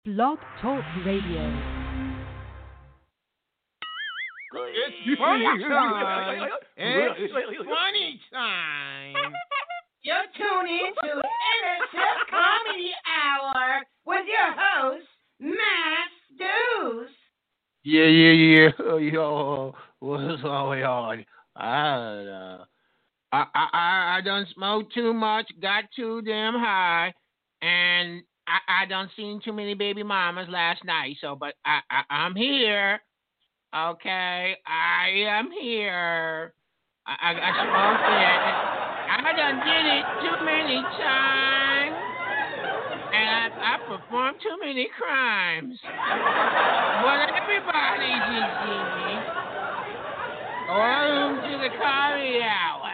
Blog Talk Radio. It's funny time. It's funny time. You're tuning to Innocent Comedy Hour with your host, Max Deuce. Yeah. Yo, what's going on? I done smoked too much, got too damn high, and I done seen too many baby mamas last night. So, but I'm here. Okay, I am here. I smoked it. I done did it too many times, and I performed too many crimes. But everybody should see me. Welcome to the comedy hour.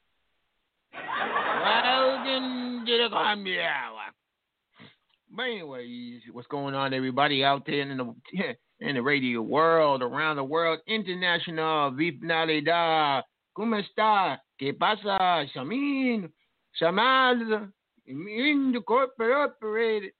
Welcome to the comedy hour. But anyways, what's going on, everybody out there in the radio world, around the world, international, Vipnalida, ¿cómo está? ¿Qué pasa? Shamin, Shamal, in the corporate operated.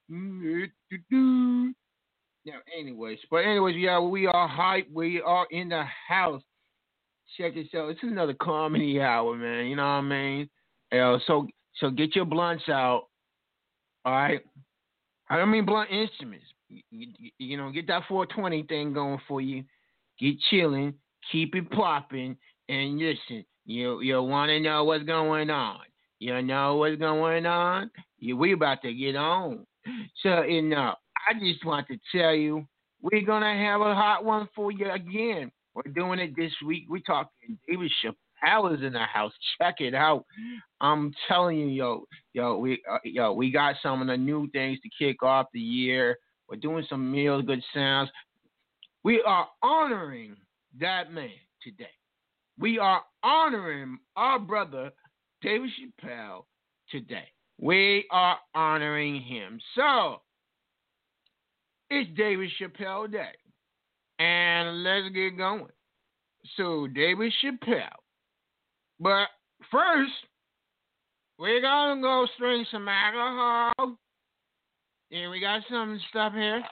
Now, anyways, yeah, we are hype. We are in the house. Check this out. It's another comedy hour, man. You know what I mean? So get your blunts out. All right. I don't mean blunt instruments. You know, get that 420 thing going for you. Get chilling. Keep it popping. And listen, you want to know what's going on. You know what's going on? We about to get on. So, I just want to tell you, we're going to have a hot one for you again. We're doing it this week. We're talking David Chappelle is in the house. Check it out. I'm telling you, we got some of the new things to kick off the year. We're doing some real good sounds. We are honoring that man today. We are honoring our brother David Chappelle today. We are honoring him. So, it's David Chappelle Day. And let's get going. So, David Chappelle. But first, we're going to go drink some alcohol. And we got some stuff here.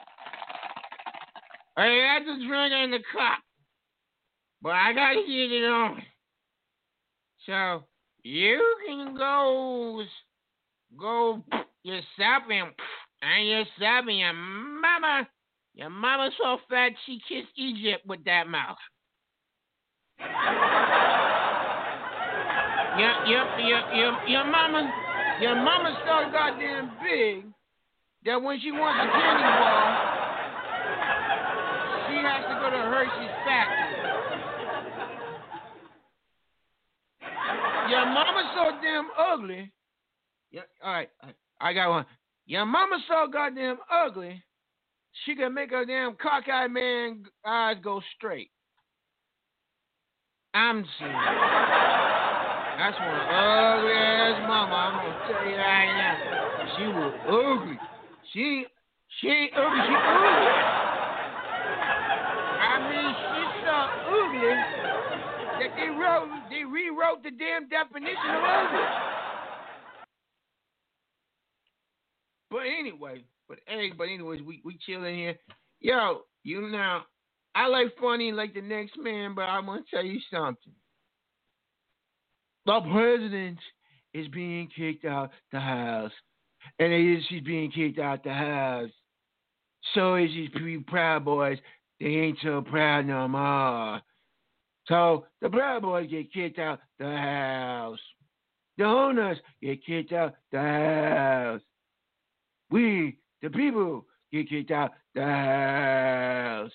I got the drink in the cup. But I got to get it on. So, you can go yourself and yourself and your mama. Your mama's so fat she kissed Egypt with that mouth. Your mama's so goddamn big that when she wants a candy bar, she has to go to Hershey's factory. Your mama's so damn ugly. All right, I got one. Your mama's so goddamn ugly, she can make a damn cockeyed man eyes go straight. I'm serious. That's one ugly ass mama. I'm gonna tell you right now. She was ugly. She ain't ugly. She ugly. I mean, she's so ugly that they rewrote the damn definition of ugly. But anyways, we chilling here. Yo, I like funny like the next man, but I'm gonna tell you something. The president is being kicked out the house. And she's being kicked out the house. So is these Proud Boys. They ain't so proud no more. So the Proud Boys get kicked out the house. The owners get kicked out the house. We, the people, get kicked out the house.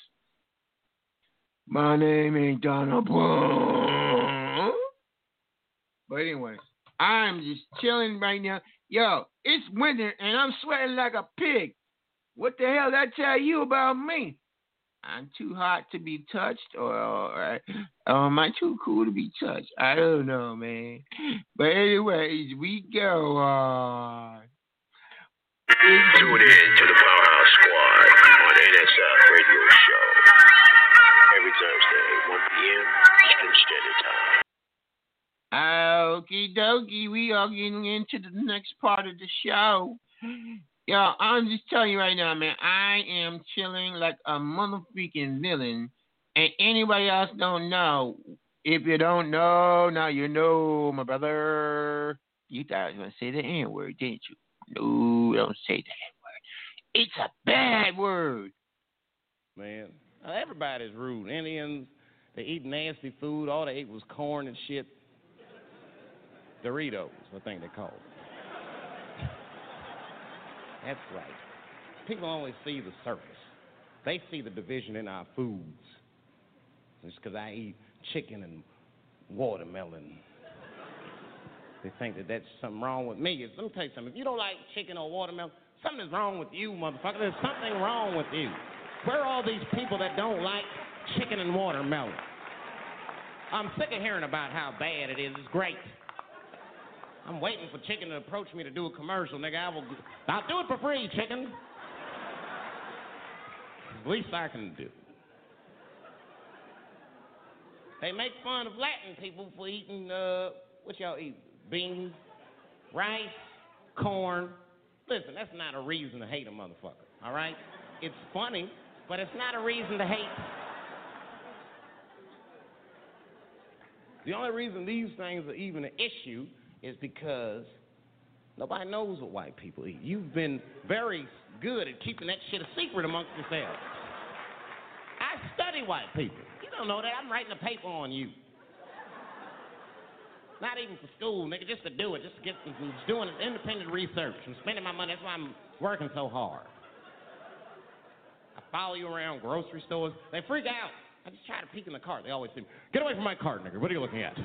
My name ain't Donald Trump. But anyways, I'm just chilling right now. Yo, it's winter and I'm sweating like a pig. What the hell that tell you about me? I'm too hot to be touched, or am I too cool to be touched? I don't know, man. But anyways, we go on. Tune in to the Powerhouse Squad on NSF Radio Show every Thursday, 1 p.m. Eastern Standard Time. Okie dokie, we are getting into the next part of the show. Yeah, I'm just telling you right now, man. I am chilling like a motherfucking villain, and anybody else don't know. If you don't know, now you know, my brother. You thought I was gonna say the N word, didn't you? No, don't say that. It's a bad word. Man, everybody's rude. Indians, they eat nasty food. All they ate was corn and shit. Doritos, I think they call it. That's right. People only see the surface. They see the division in our foods. Just because I eat chicken and watermelon, they think that that's something wrong with me. Let me tell you something. If you don't like chicken or watermelon, something's wrong with you, motherfucker. There's something wrong with you. Where are all these people that don't like chicken and watermelon? I'm sick of hearing about how bad it is. It's great. I'm waiting for chicken to approach me to do a commercial, nigga. I'll do it for free, chicken. The least I can do. They make fun of Latin people for eating, what y'all eat? Beans, rice, corn. Listen, that's not a reason to hate a motherfucker, all right? It's funny, but it's not a reason to hate. The only reason these things are even an issue is because nobody knows what white people eat. You've been very good at keeping that shit a secret amongst yourselves. I study white people. You don't know that. I'm writing a paper on you. Not even for school, nigga, just to do it. Just doing independent research. I'm spending my money. That's why I'm working so hard. I follow you around grocery stores. They freak out. I just try to peek in the cart. They always say, get away from my cart, nigga. What are you looking at?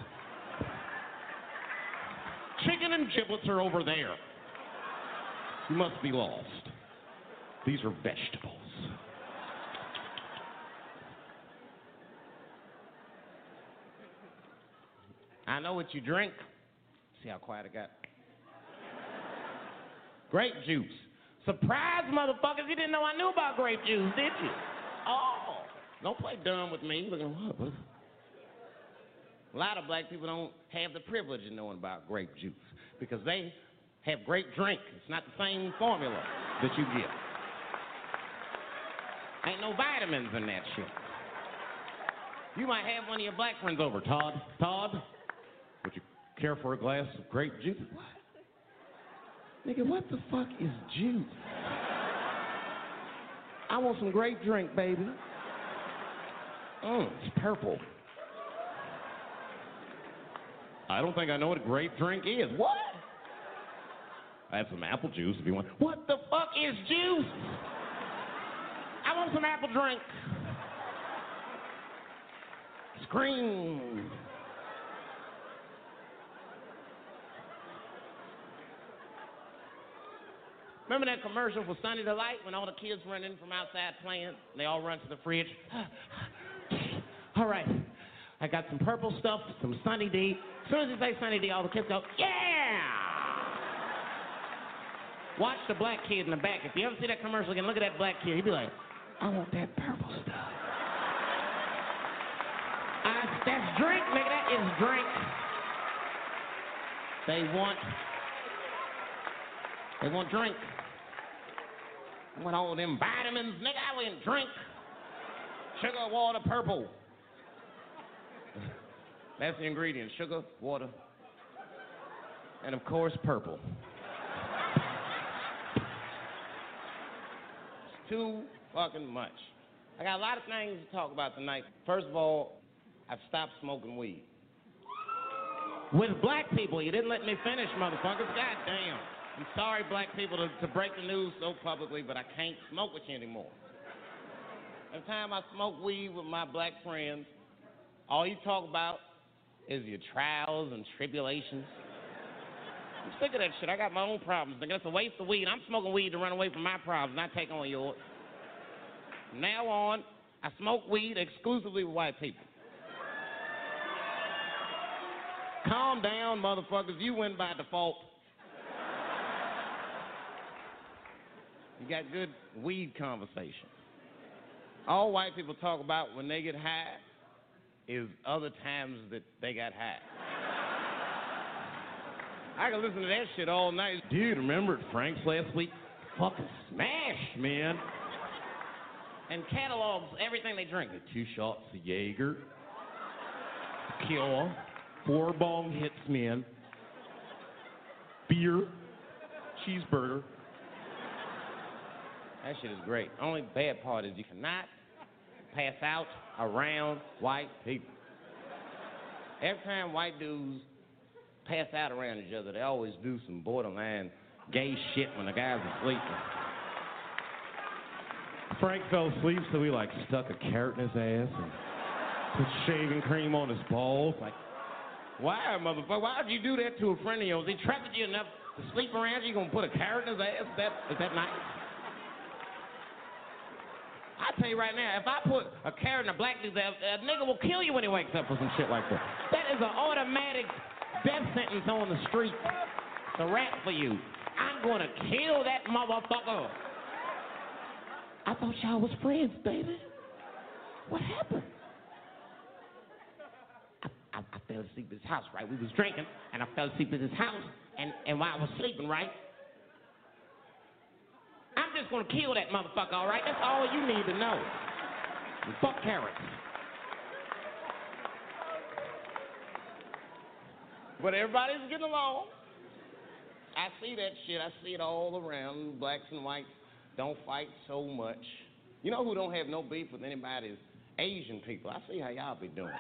Chicken and giblets are over there. You must be lost. These are vegetables. I know what you drink. See how quiet it got? Grape juice. Surprise, motherfuckers. You didn't know I knew about grape juice, did you? Oh, don't play dumb with me. Look at what? A lot of black people don't have the privilege of knowing about grape juice because they have grape drink. It's not the same formula that you get. Ain't no vitamins in that shit. You might have one of your black friends over, Todd. Todd, would you care for a glass of grape juice? What? Nigga, what the fuck is juice? I want some grape drink, baby. It's purple. I don't think I know what a grape drink is. What? I have some apple juice if you want. What the fuck is juice? I want some apple drink. Scream. Remember that commercial for Sunny Delight when all the kids run in from outside playing? They all run to the fridge. All right, I got some purple stuff, some Sunny D. As soon as you say Sunny D, all the kids go, yeah! Watch the black kid in the back. If you ever see that commercial again, look at that black kid. He'd be like, I want that purple stuff. That's drink, nigga. That is drink. They want drink. I want all them vitamins, nigga. I want drink. Sugar, water, purple. That's the ingredients. Sugar, water, and of course, purple. It's too fucking much. I got a lot of things to talk about tonight. First of all, I've stopped smoking weed. With black people, you didn't let me finish, motherfuckers. God damn. I'm sorry, black people, to break the news so publicly, but I can't smoke with you anymore. Every time I smoke weed with my black friends, all you talk about is your trials and tribulations. I'm sick of that shit. I got my own problems. Nigga, that's a waste of weed. I'm smoking weed to run away from my problems, not take on yours. From now on, I smoke weed exclusively with white people. Calm down, motherfuckers. You win by default. You got good weed conversation. All white people talk about when they get high is other times that they got high. I can listen to that shit all night. Dude, remember at Frank's last week? fucking smash, man. And catalogs everything they drink. 2 shots of Jaeger, tequila, 4 bong hits, man. Beer, cheeseburger. That shit is great. Only bad part is you cannot pass out around white people. Every time white dudes pass out around each other, they always do some borderline gay shit when the guys are sleeping. Frank fell asleep, so we stuck a carrot in his ass and put shaving cream on his balls. Like, why, motherfucker? Why would you do that to a friend of yours? He trusted you enough to sleep around you. You gonna put a carrot in his ass? Is that nice? I tell you right now, if I put a carrot in a black dude's ass, a nigga will kill you when he wakes up or some shit like that. That is an automatic death sentence on the street. It's a rap for you. I'm gonna kill that motherfucker. I thought y'all was friends, baby. What happened? I fell asleep at his house, right? We was drinking, and I fell asleep at his house, and while I was sleeping, right? I'm just gonna kill that motherfucker, all right? That's all you need to know. And fuck carrots. But everybody's getting along. I see that shit. I see it all around. Blacks and whites don't fight so much. You know who don't have no beef with anybody is Asian people. I see how y'all be doing.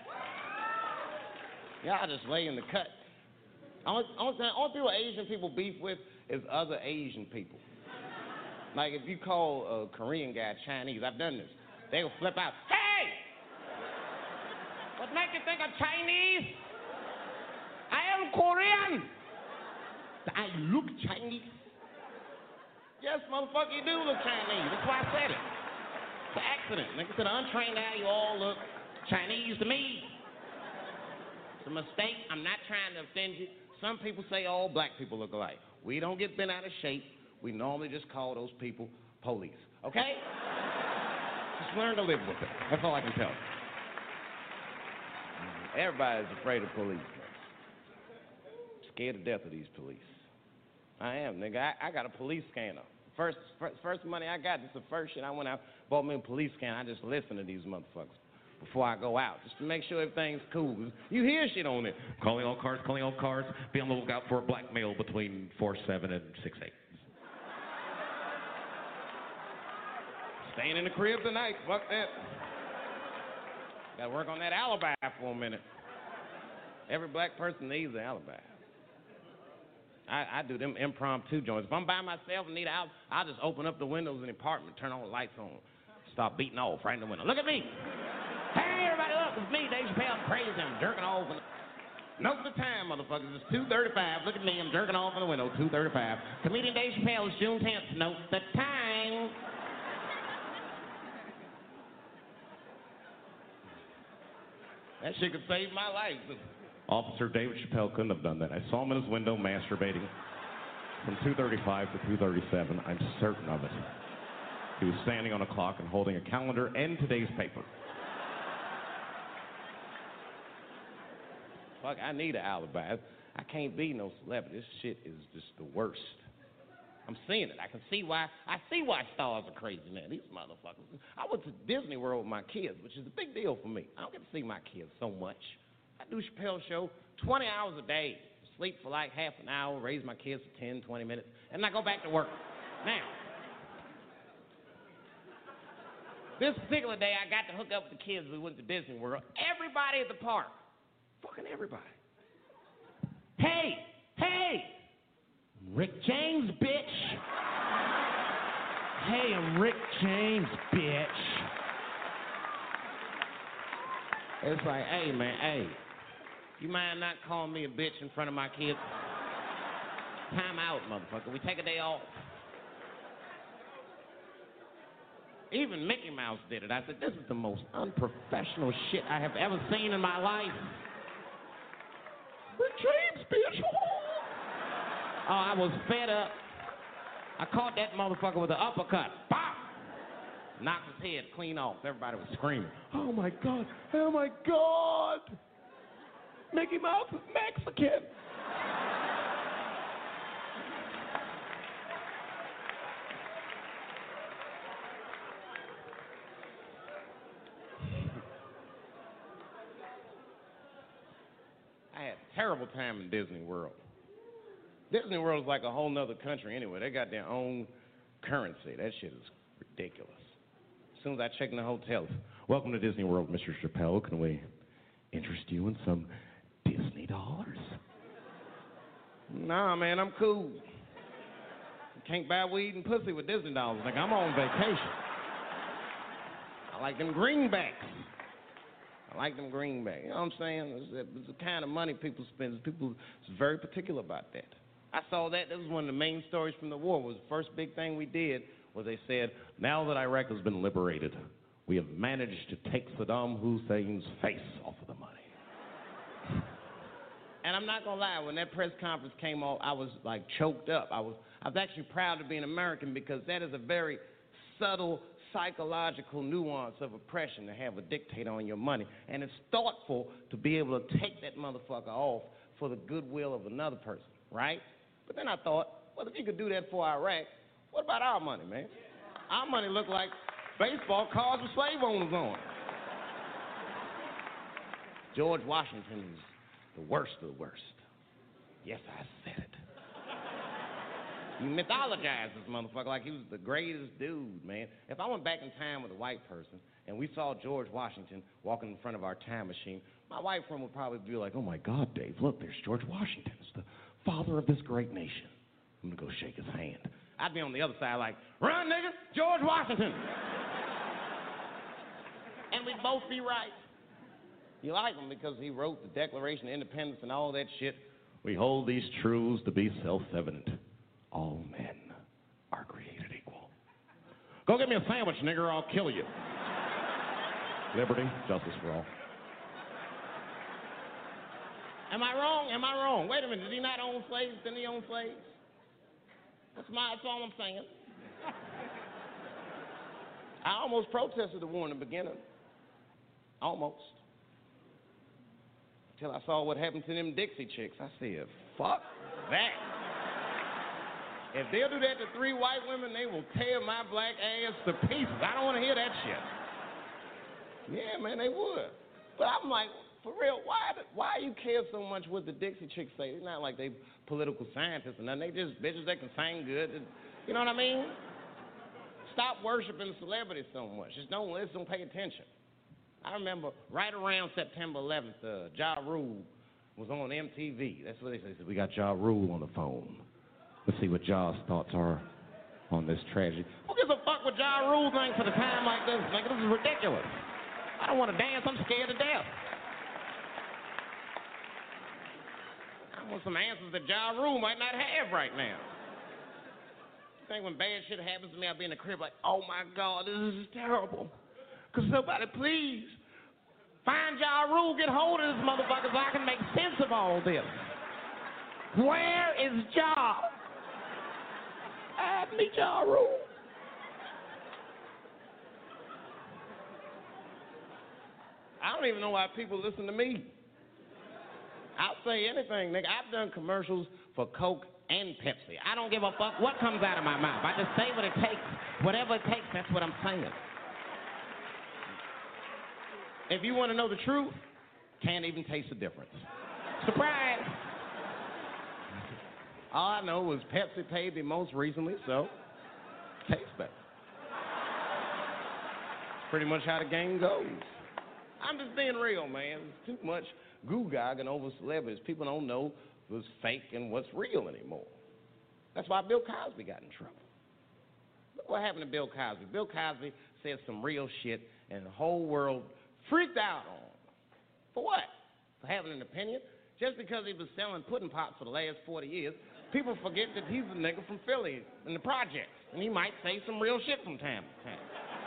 Y'all just lay in the cut. Only people Asian people beef with is other Asian people. Like if you call a Korean guy Chinese, I've done this. They will flip out. Hey! What makes you think I'm Chinese? I am Korean. I look Chinese. Yes, motherfucker, you do look Chinese. That's why I said it. It's an accident. Nigga, to the untrained eye, you all look Chinese to me. It's a mistake. I'm not trying to offend you. Some people say all black people look alike. We don't get bent out of shape. We normally just call those people police. Okay? Just learn to live with it. That's all I can tell you. Everybody's afraid of police. Scared to death of these police. I am, nigga. I got a police scanner. First money I got, this is the first shit I went out, bought me a police scanner. I just listen to these motherfuckers before I go out, just to make sure everything's cool. You hear shit on it. Calling all cars, be on the lookout for a black male between 4'7" and 6'8". Staying in the crib tonight, fuck that. Gotta work on that alibi for a minute. Every black person needs an alibi. I do them impromptu joints. If I'm by myself and need out, I'll just open up the windows in the apartment, turn all the lights on, start beating off right in the window. Look at me. Hey, everybody, look, it's me, Dave Chappelle. I'm crazy. I'm jerking off. Note the time, motherfuckers. It's 2:35. Look at me. I'm jerking off in the window. 2:35. Comedian Dave Chappelle is June 10th. Note the time. That shit could save my life. Officer David Chappelle couldn't have done that. I saw him in his window masturbating from 2:35 to 2:37. I'm certain of it. He was standing on a clock and holding a calendar and today's paper. Fuck, I need an alibi. I can't be no celebrity. This shit is just the worst. I'm seeing it. I can see why. I see why stars are crazy, man. These motherfuckers. I went to Disney World with my kids, which is a big deal for me. I don't get to see my kids so much. I do Chappelle show 20 hours a day, sleep for like half an hour, raise my kids for 10, 20 minutes, and I go back to work. Now, this particular day, I got to hook up with the kids. We went to Disney World. Everybody at the park, fucking everybody. Hey, Rick James, bitch. Hey, I'm Rick James, bitch. It's like, hey, man, hey. You mind not calling me a bitch in front of my kids? Time out, motherfucker. We take a day off. Even Mickey Mouse did it. I said, this is the most unprofessional shit I have ever seen in my life. Rick James, bitch. Oh, I was fed up. I caught that motherfucker with an uppercut. Bop! Knocked his head clean off. Everybody was screaming. Oh, my God. Oh, my God. Mickey Mouse is Mexican. terrible time in Disney World. Disney World is like a whole nother country anyway. They got their own currency. That shit is ridiculous. As soon as I check in the hotel, welcome to Disney World, Mr. Chappelle. Can we interest you in some Disney dollars? Nah, man, I'm cool. Can't buy weed and pussy with Disney dollars. Like, I'm on vacation. I like them greenbacks. You know what I'm saying? It's the kind of money people spend. People are very particular about that. I saw that. That was one of the main stories from the war. Was the first big thing we did was they said, now that Iraq has been liberated, we have managed to take Saddam Hussein's face off of the money. And I'm not gonna lie, when that press conference came off, I was like choked up. I was actually proud to be an American because that is a very subtle psychological nuance of oppression to have a dictator on your money. And it's thoughtful to be able to take that motherfucker off for the goodwill of another person, right? But then I thought, well, if you could do that for Iraq, what about our money, man? Our money looked like baseball cards with slave owners on it. George Washington is the worst of the worst. Yes, I said it. You mythologize this motherfucker like he was the greatest dude, man. If I went back in time with a white person and we saw George Washington walking in front of our time machine, my white friend would probably be like, oh my God, Dave, look, there's George Washington. It's the father of this great nation. I'm gonna go shake his hand. I'd be on the other side like, run, nigga, George Washington. And we'd both be right. You like him because he wrote the Declaration of Independence and all that shit. We hold these truths to be self-evident. All men are created equal. Go get me a sandwich, nigger, or I'll kill you. Liberty, justice for all. Am I wrong? Am I wrong? Wait a minute, did he not own slaves? Didn't he own slaves? That's all I'm saying. I almost protested the war in the beginning. Almost. Until I saw what happened to them Dixie chicks. I said, fuck that. If they'll do that to 3 white women, they will tear my black ass to pieces. I don't want to hear that shit. Yeah, man, they would. But I'm like, for real, why you care so much what the Dixie chicks say? It's not like they political scientists or nothing. They just bitches that can sing good. You know what I mean? Stop worshiping celebrities so much. Just don't listen, pay attention. I remember right around September 11th, Ja Rule was on MTV. That's what they said. We got Ja Rule on the phone. Let's see what Ja's thoughts are on this tragedy. Who gives a fuck what Ja Rule thinks at a time like this? Like, this is ridiculous. I don't want to dance. I'm scared to death. I want some answers that Ja Rule might not have right now. I think when bad shit happens to me, I'll be in the crib like, oh my God, this is terrible. Could somebody please find Ja Rule, get hold of this motherfucker so I can make sense of all this. Where is Ja? Add me Ja Rule. I don't even know why people listen to me. I'll say anything, nigga. I've done commercials for Coke and Pepsi. I don't give a fuck what comes out of my mouth. I just say what it takes. Whatever it takes, that's what I'm saying. If you want to know the truth, can't even taste the difference. Surprise! All I know was Pepsi paid me most recently, so tastes better. That's pretty much how the game goes. I'm just being real, man. There's too much goo-gagging over celebrities. People don't know what's fake and what's real anymore. That's why Bill Cosby got in trouble. Look what happened to Bill Cosby. Bill Cosby said some real shit, and the whole world freaked out on him. For what? For having an opinion? Just because he was selling pudding pops for the last 40 years, people forget that he's a nigga from Philly in the projects, and he might say some real shit from time to time.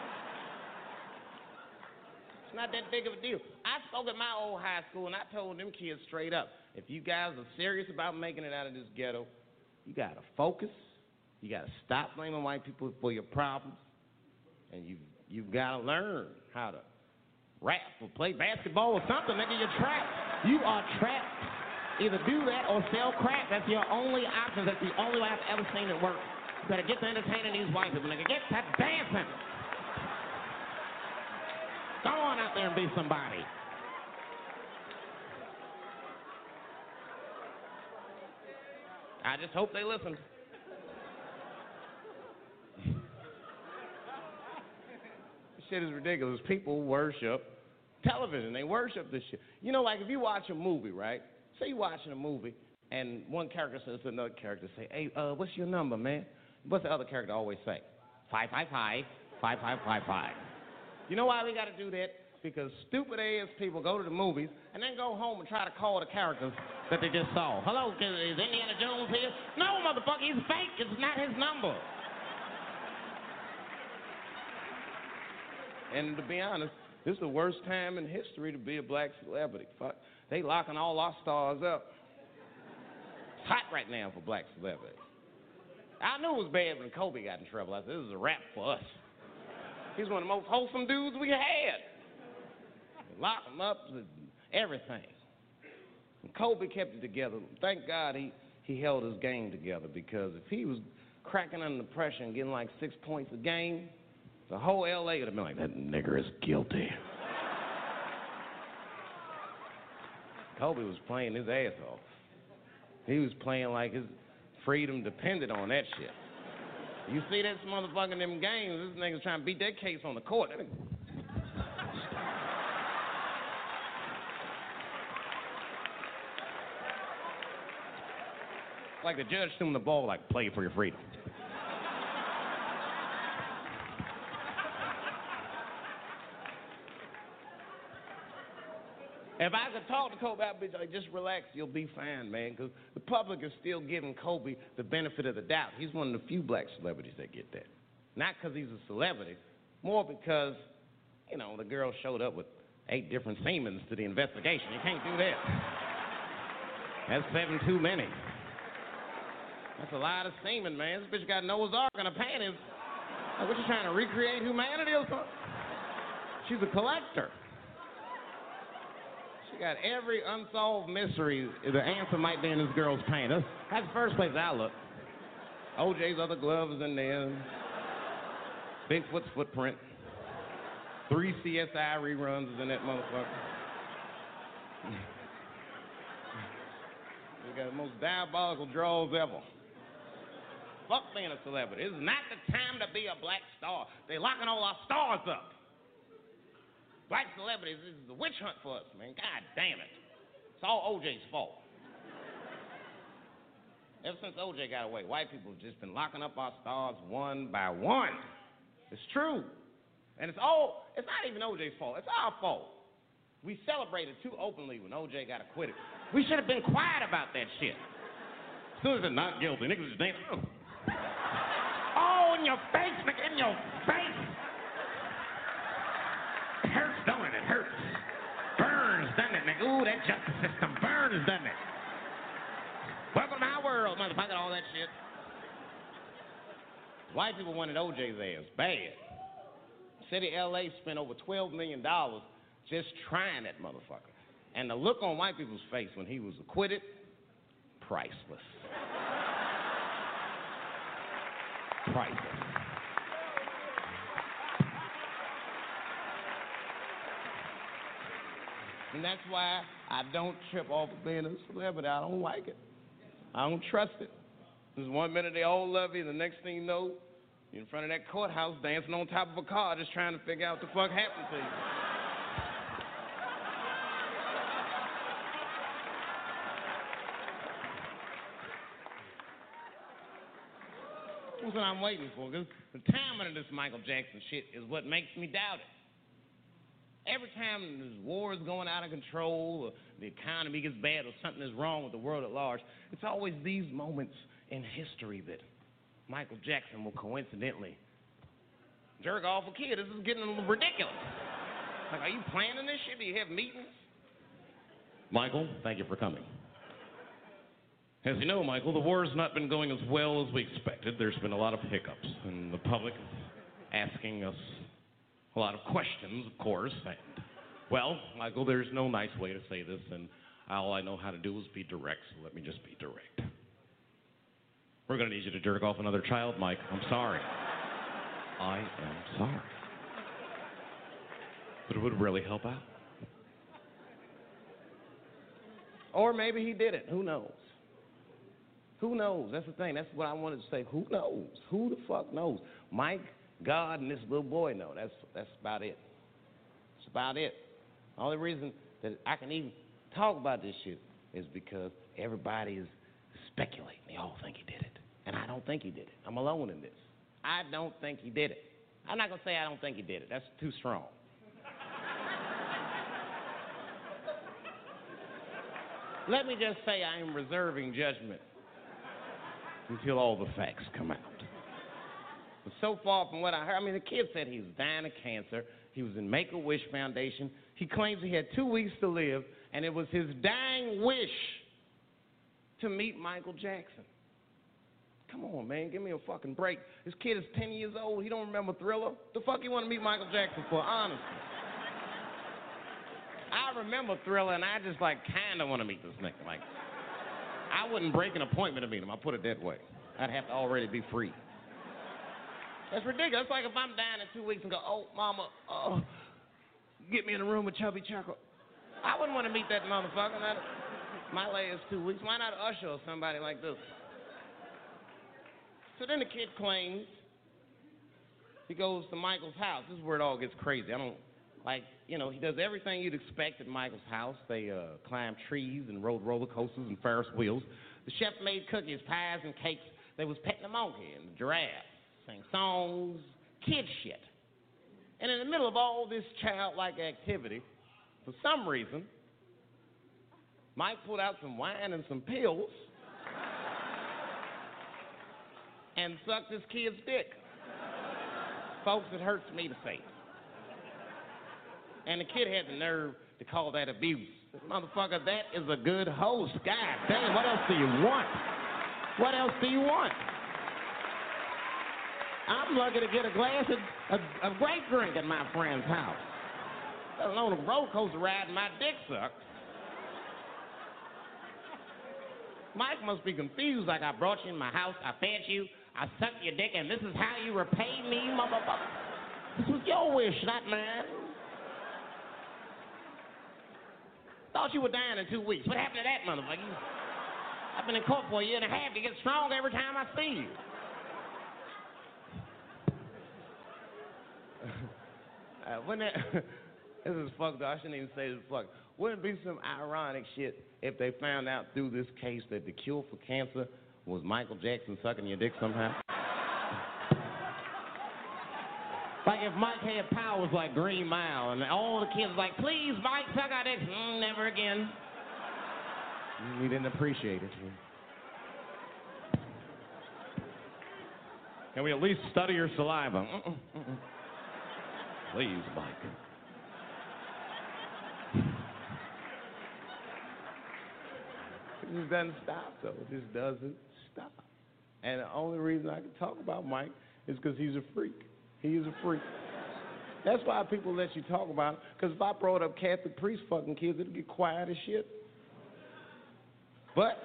It's not that big of a deal. I spoke at my old high school, and I told them kids straight up, if you guys are serious about making it out of this ghetto, you got to focus. You got to stop blaming white people for your problems, and you've got to learn how to rap or play basketball or something, nigga. You're trapped. You are trapped. Either do that or sell crack. That's your only option. That's the only way I've ever seen it work. You gotta get to entertaining these white people, nigga. Get to dancing. Go on out there and be somebody. I just hope they listened. This shit is ridiculous. People worship television. They worship this shit. You know, like if you watch a movie, right? Say you're watching a movie, and one character says to another character, say, hey, what's your number, man? What's the other character always say? 555, 5555. You know why we got to do that? Because stupid ass people go to the movies and then go home and try to call the characters that they just saw. Hello, is Indiana Jones here? No, motherfucker, he's fake. It's not his number. And to be honest, this is the worst time in history to be a black celebrity. Fuck, they locking all our stars up. It's hot right now for black celebrities. I knew it was bad when Kobe got in trouble. I said, this is a wrap for us. He's one of the most wholesome dudes we had. Lock him up and everything. And Kobe kept it together. Thank God he held his game together, because if he was cracking under pressure and getting like 6 points a game, the whole L.A. would have been like, that nigger is guilty. Kobe was playing his ass off. He was playing like his freedom depended on that shit. You see this motherfucker in them games, this nigga's trying to beat that case on the court. Like the judge threw him the ball, like, play for your freedom. If I could talk to Kobe, I'd be like, just relax, you'll be fine, man, because the public is still giving Kobe the benefit of the doubt. He's one of the few black celebrities that get that. Not because he's a celebrity, more because, you know, the girl showed up with 8 different semens to the investigation. You can't do that. That's 7 too many. That's a lot of semen, man. This bitch got Noah's Ark in her panties. Like, what, you trying to recreate humanity or something? She's a collector. She got every unsolved mystery. The answer might be in this girl's panties. That's the first place I look. OJ's other glove is in there. Bigfoot's footprint. 3 CSI reruns is in that motherfucker. We got the most diabolical draws ever. Fuck being a celebrity. This is not the time to be a black star. They locking all our stars up. Black celebrities, this is a witch hunt for us, man. God damn it. It's all OJ's fault. Ever since OJ got away, white people have just been locking up our stars one by one. It's true. And it's not even OJ's fault. It's our fault. We celebrated too openly when OJ got acquitted. We should have been quiet about that shit. As soon as they're not guilty, niggas just ain't. Oh, in your face, nigga, in your face. It hurts, don't it? It hurts. Burns, doesn't it, nigga? Ooh, that justice system burns, doesn't it? Welcome to my world, motherfucker, all that shit. White people wanted OJ's ass bad. City of L.A. spent over $12 million just trying that motherfucker. And the look on white people's face when he was acquitted, priceless. Priceless. And that's why I don't trip off of being a celebrity. I don't like it. I don't trust it. There's 1 minute they all love you, and the next thing you know, you're in front of that courthouse dancing on top of a car just trying to figure out what the fuck happened to you. That's what I'm waiting for, because the timing of this Michael Jackson shit is what makes me doubt it. Every time this war is going out of control, or the economy gets bad, or something is wrong with the world at large, it's always these moments in history that Michael Jackson will coincidentally jerk off a kid. This is getting a little ridiculous. Like, are you planning this shit? Do you have meetings? Michael, thank you for coming. As you know, Michael, the war has not been going as well as we expected. There's been a lot of hiccups, and the public is asking us a lot of questions, of course. And, well, Michael, there's no nice way to say this, and all I know how to do is be direct, so let me just be direct. We're going to need you to jerk off another child, Mike. I'm sorry. I am sorry. But it would really help out. Or maybe he did it. Who knows? Who knows? That's the thing. That's what I wanted to say. Who knows? Who the fuck knows? Mike, God, and this little boy know. That's about it. That's about it. The only reason that I can even talk about this shit is because everybody is speculating. They all think he did it. And I don't think he did it. I'm alone in this. I don't think he did it. I'm not going to say I don't think he did it. That's too strong. Let me just say I am reserving judgment until all the facts come out. But so far from what I heard, I mean, the kid said he was dying of cancer. He was in Make-A-Wish Foundation. He claims he had 2 weeks to live, and it was his dying wish to meet Michael Jackson. Come on, man, give me a fucking break. This kid is 10 years old. He don't remember Thriller. The fuck you want to meet Michael Jackson for, honestly? I remember Thriller, and I just, like, kind of want to meet this nigga. Like, I wouldn't break an appointment to meet him. I'll put it that way. I'd have to already be free. That's ridiculous. It's like if I'm dying in 2 weeks and go, oh, mama, get me in a room with Chubby Checker. I wouldn't want to meet that motherfucker. My last 2 weeks. Why not Usher or somebody like this? So then the kid claims he goes to Michael's house. This is where it all gets crazy. I don't, like, you know, he does everything you'd expect at Michael's house. They climb trees and rode roller coasters and Ferris wheels. The chef made cookies, pies, and cakes. They was petting the monkey and the giraffe, sang songs, kid shit. And in the middle of all this childlike activity, for some reason, Mike pulled out some wine and some pills and sucked his kid's dick. Folks, it hurts me to say it. And the kid had the nerve to call that abuse. Motherfucker, that is a good host. God damn, what else do you want? What else do you want? I'm lucky to get a glass of great drink at my friend's house. Let alone a roller coaster ride and my dick sucked. Mike must be confused, like I brought you in my house, I fed you, I sucked your dick, and this is how you repay me, motherfucker. This was your wish, not mine. Thought you were dying in 2 weeks. What happened to that, motherfucker? I've been in court for a year and a half. You get stronger every time I see you. This is fucked up. I shouldn't even say this fuck. Wouldn't it be some ironic shit if they found out through this case that the cure for cancer was Michael Jackson sucking your dick somehow? Like if Mike had powers like Green Mile and all the kids like, please, Mike, suck our dicks. Never again. We didn't appreciate it. Can we at least study your saliva? Please, Mike. It just doesn't stop, though. It just doesn't stop. And the only reason I can talk about Mike is because he's a freak. He is a freak. That's why people let you talk about him. Because if I brought up Catholic priest fucking kids, it'd get quiet as shit. But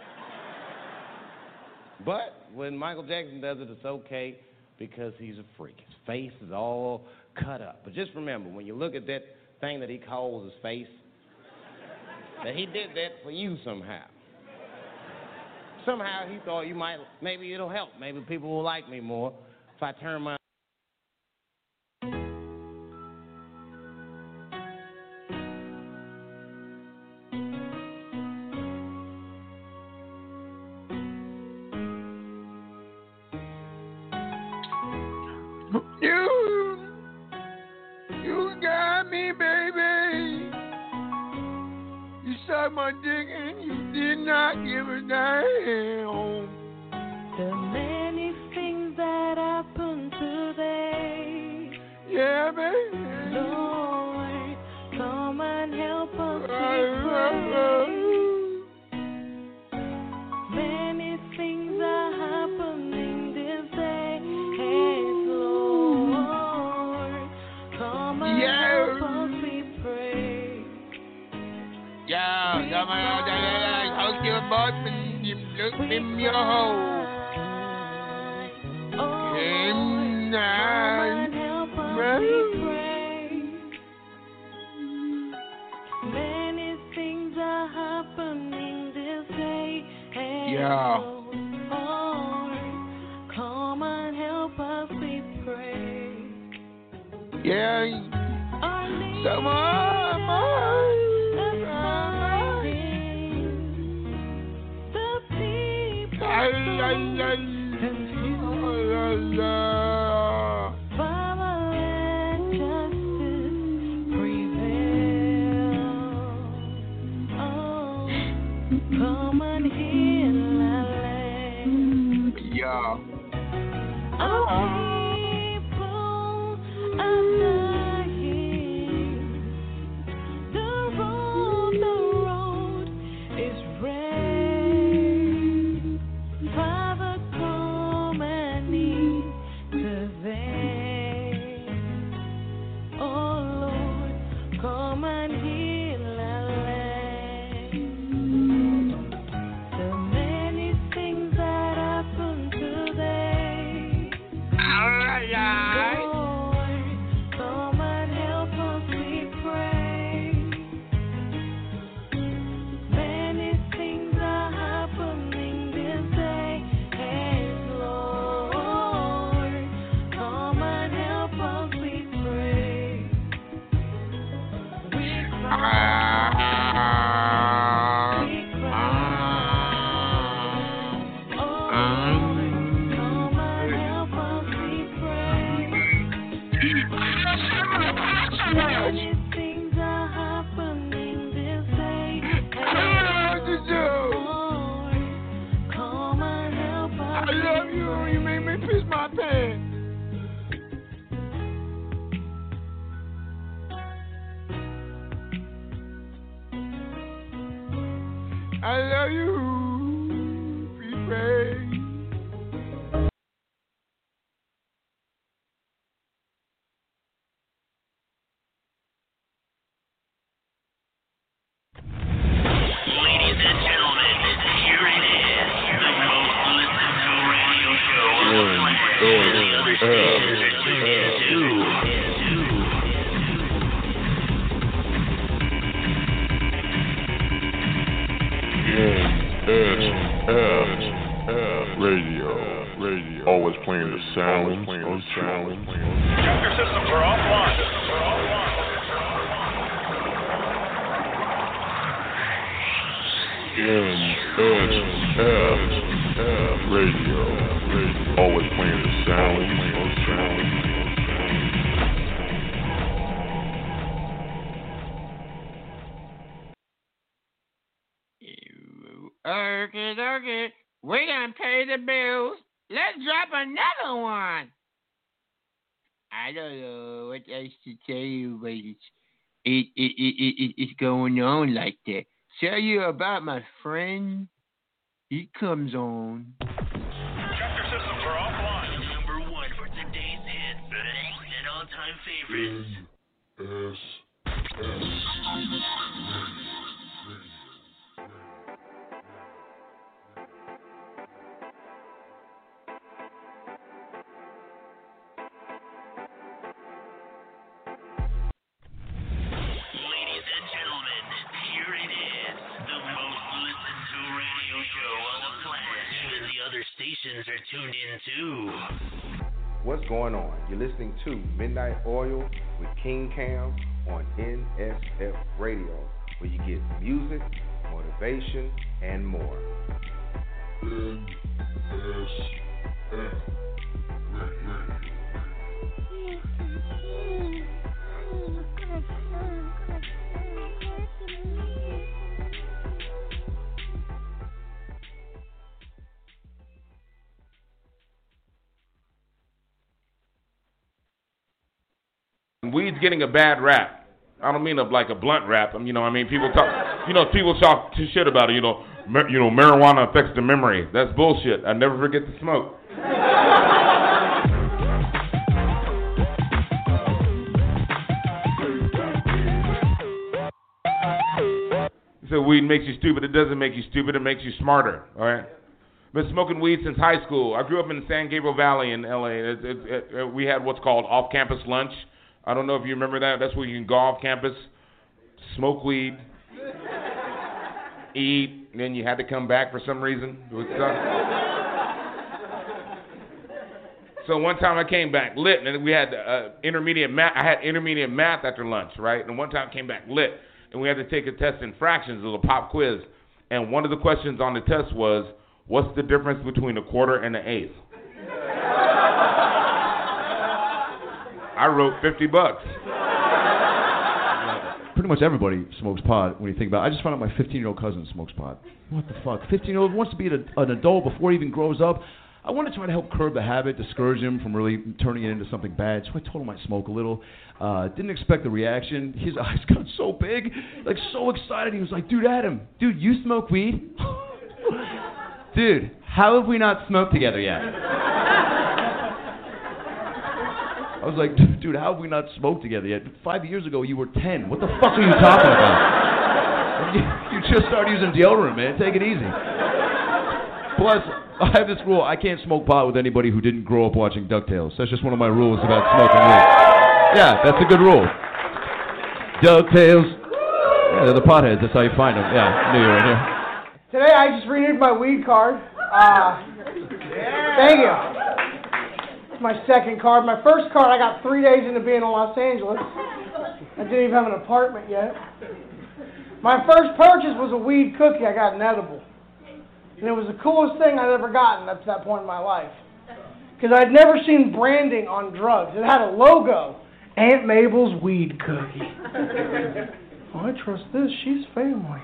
when Michael Jackson does it, it's okay because he's a freak. His face is all cut up. But just remember, when you look at that thing that he calls his face, that he did that for you somehow. Somehow he thought you might, maybe it'll help. Maybe people will like me more if I turn my... You got me, baby. You sucked my dick and you did not give a damn. The many things that happened today. Yeah, baby. Lord, come and help us we pray. Many things are happening this day. Hey, Lord, come and help us we pray. Yeah, come on, hug your boyfriend, you look in your hole. Come and help us we pray. Many things are happening this day. Hey, yeah. Lord, Yeah. So much. Come and heal our land. Yeah. Our people are dying. The road is red. Father, come and intervene. Oh Lord, come and heal our land. The many things that happen today. Lord, come and help us, we pray. Many things are happening this day. Hey, Lord, come and help us, we pray. We cry. We cry. Oh, come and help us, we pray. Many things are happening this day. Lord, come and help us. I love you. You make me piss my pants. I love you. We pray. Ladies and gentlemen, here it is, the most listened to radio show on the planet. The other stations are tuned into. Radio. Always playing the sounds of sound. Your systems are offline. Radio. Always playing the sounds of sound. Okay. We done pay the bills. Let's drop another one. I don't know what else to tell you, but it's going on like that. Tell you about my friend. He comes on. Chapter systems are offline. Number one for today's hits and all-time favorites. Ladies and gentlemen, here it is, the most listened to radio show on the planet. Even the other stations are tuned in too. What's going on? You're listening to Midnight Oil with King Cam on NSF Radio, where you get music, motivation, and more. Weed's getting a bad rap. I don't mean like a blunt rap. People talk shit about it. Marijuana affects the memory. That's bullshit. I never forget to smoke. So weed makes you stupid. It doesn't make you stupid. It makes you smarter. All right. Been smoking weed since high school. I grew up in the San Gabriel Valley in LA. We had what's called off-campus lunch. I don't know if you remember that. That's where you can go off campus, smoke weed, eat, and then you had to come back for some reason. So one time I came back lit, and we had intermediate math. I had intermediate math after lunch, right? And one time I came back lit, and we had to take a test in fractions, a little pop quiz. And one of the questions on the test was, what's the difference between a quarter and an eighth? I wrote $50. Pretty much everybody smokes pot when you think about it. I just found out my 15-year-old cousin smokes pot. What the fuck? 15-year-old wants to be an adult before he even grows up. I want to try to help curb the habit, discourage him from really turning it into something bad. So I told him I'd smoke a little. Didn't expect the reaction. His eyes got so big, like so excited. He was like, dude, Adam, dude, you smoke weed? Dude, how have we not smoked together yet? I was like, dude, how have we not smoked together yet? 5 years ago, you were 10. What the fuck are you talking about? You just started using deodorant, man. Take it easy. Plus, I have this rule. I can't smoke pot with anybody who didn't grow up watching DuckTales. That's just one of my rules about smoking weed. Yeah, that's a good rule. DuckTales. Yeah, they're the potheads. That's how you find them. Yeah, knew you were in here. Today, I just renewed my weed card. Thank you. It's my second card. My first card, I got 3 days into being in Los Angeles. I didn't even have an apartment yet. My first purchase was a weed cookie. I got an edible. And it was the coolest thing I'd ever gotten up to that point in my life. Because I'd never seen branding on drugs. It had a logo. Aunt Mabel's weed cookie. Oh, I trust this. She's family.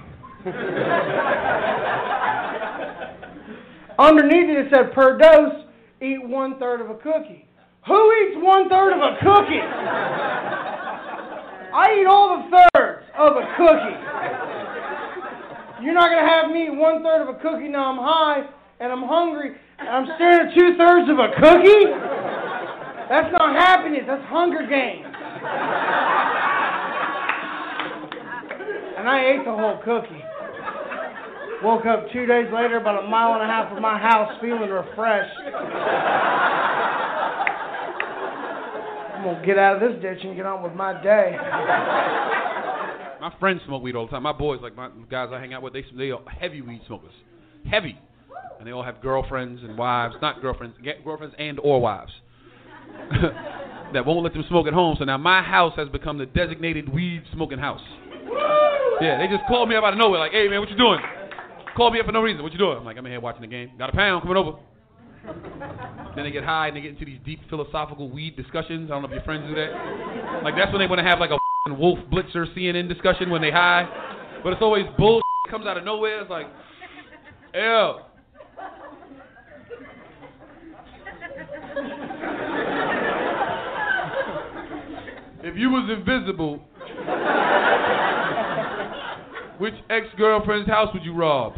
Underneath it said, per dose, eat 1/3 of a cookie. Who eats 1/3 of a cookie? I eat all the thirds of a cookie. You're not going to have me eat 1/3 of a cookie now I'm high and I'm hungry and I'm staring at 2/3 of a cookie? That's not happiness, that's Hunger Games. And I ate the whole cookie. Woke up 2 days later, about 1.5 miles from my house, feeling refreshed. I'm going to get out of this ditch and get on with my day. My friends smoke weed all the time. My boys, like my guys I hang out with, they are heavy weed smokers. Heavy. And they all have girlfriends and wives, not girlfriends, girlfriends and or wives. That won't let them smoke at home. So now my house has become the designated weed smoking house. Yeah, they just call me up out of nowhere like, hey man, what you doing? Call me up for no reason. What you doing? I'm like, I'm in here watching the game. Got a pound coming over. Then they get high and they get into these deep philosophical weed discussions. I don't know if your friends do that. Like that's when they want to have like a Wolf Blitzer CNN discussion when they high. But it's always bullshit. It comes out of nowhere. It's like, ew. If you was invisible, which ex-girlfriend's house would you rob?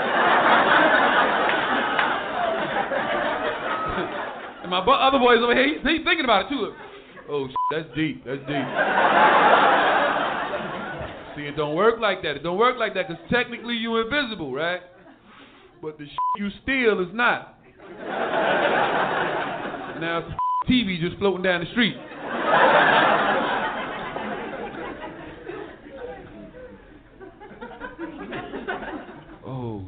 And my other boys over here, he's thinking about it too. Oh, that's deep. That's deep. See, it don't work like that. It don't work like that because technically you're invisible, right? But the you steal is not. Now it's TV just floating down the street. Oh,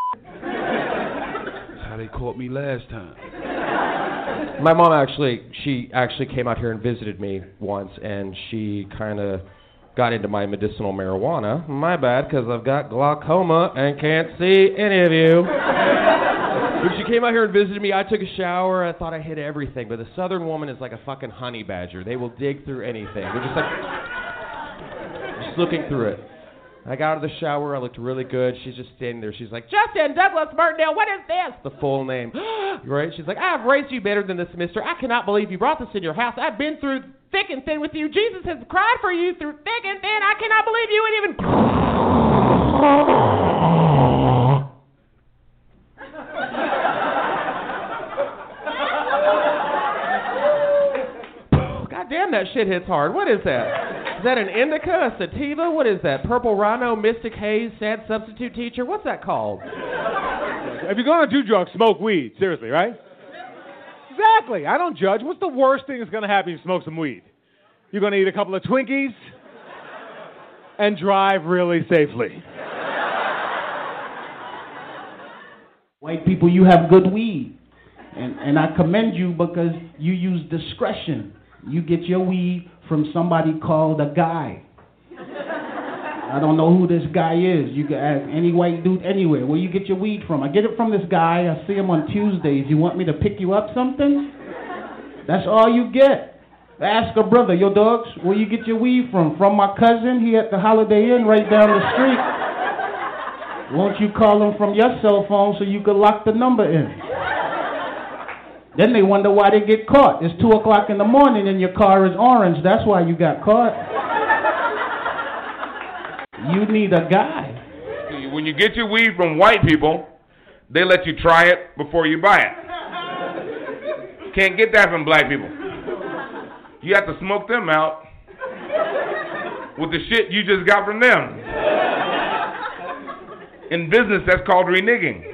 that's how they caught me last time. My mom she actually came out here and visited me once, and she kind of got into my medicinal marijuana. My bad, because I've got glaucoma and can't see any of you. When she came out here and visited me, I took a shower. I thought I hit everything, but the Southern woman is like a fucking honey badger. They will dig through anything. They're just like, just looking through it. I got out of the shower. I looked really good. She's just standing there. She's like, Justin Douglas Martindale, what is this? The full name. Right? She's like, I've raised you better than this, mister. I cannot believe you brought this in your house. I've been through thick and thin with you. Jesus has cried for you through thick and thin. I cannot believe you would even... God damn, that shit hits hard. What is that? Is that an indica, a sativa? What is that? Purple Rhino, Mystic Haze, Sad Substitute Teacher? What's that called? If you're going to do drugs, smoke weed. Seriously, right? Exactly. I don't judge. What's the worst thing that's going to happen if you smoke some weed? You're going to eat a couple of Twinkies and drive really safely. White people, you have good weed. And I commend you because you use discretion. You get your weed from somebody called a guy. I don't know who this guy is. You can ask any white dude anywhere. Where you get your weed from? I get it from this guy. I see him on Tuesdays. You want me to pick you up something? That's all you get. Ask a brother, yo dogs, where you get your weed from? From my cousin. He at the Holiday Inn right down the street. Won't you call him from your cell phone so you could lock the number in? Then they wonder why they get caught. It's 2 o'clock in the morning and your car is orange. That's why you got caught. You need a guy. When you get your weed from white people, they let you try it before you buy it. Can't get that from black people. You have to smoke them out with the shit you just got from them. In business, that's called reneging.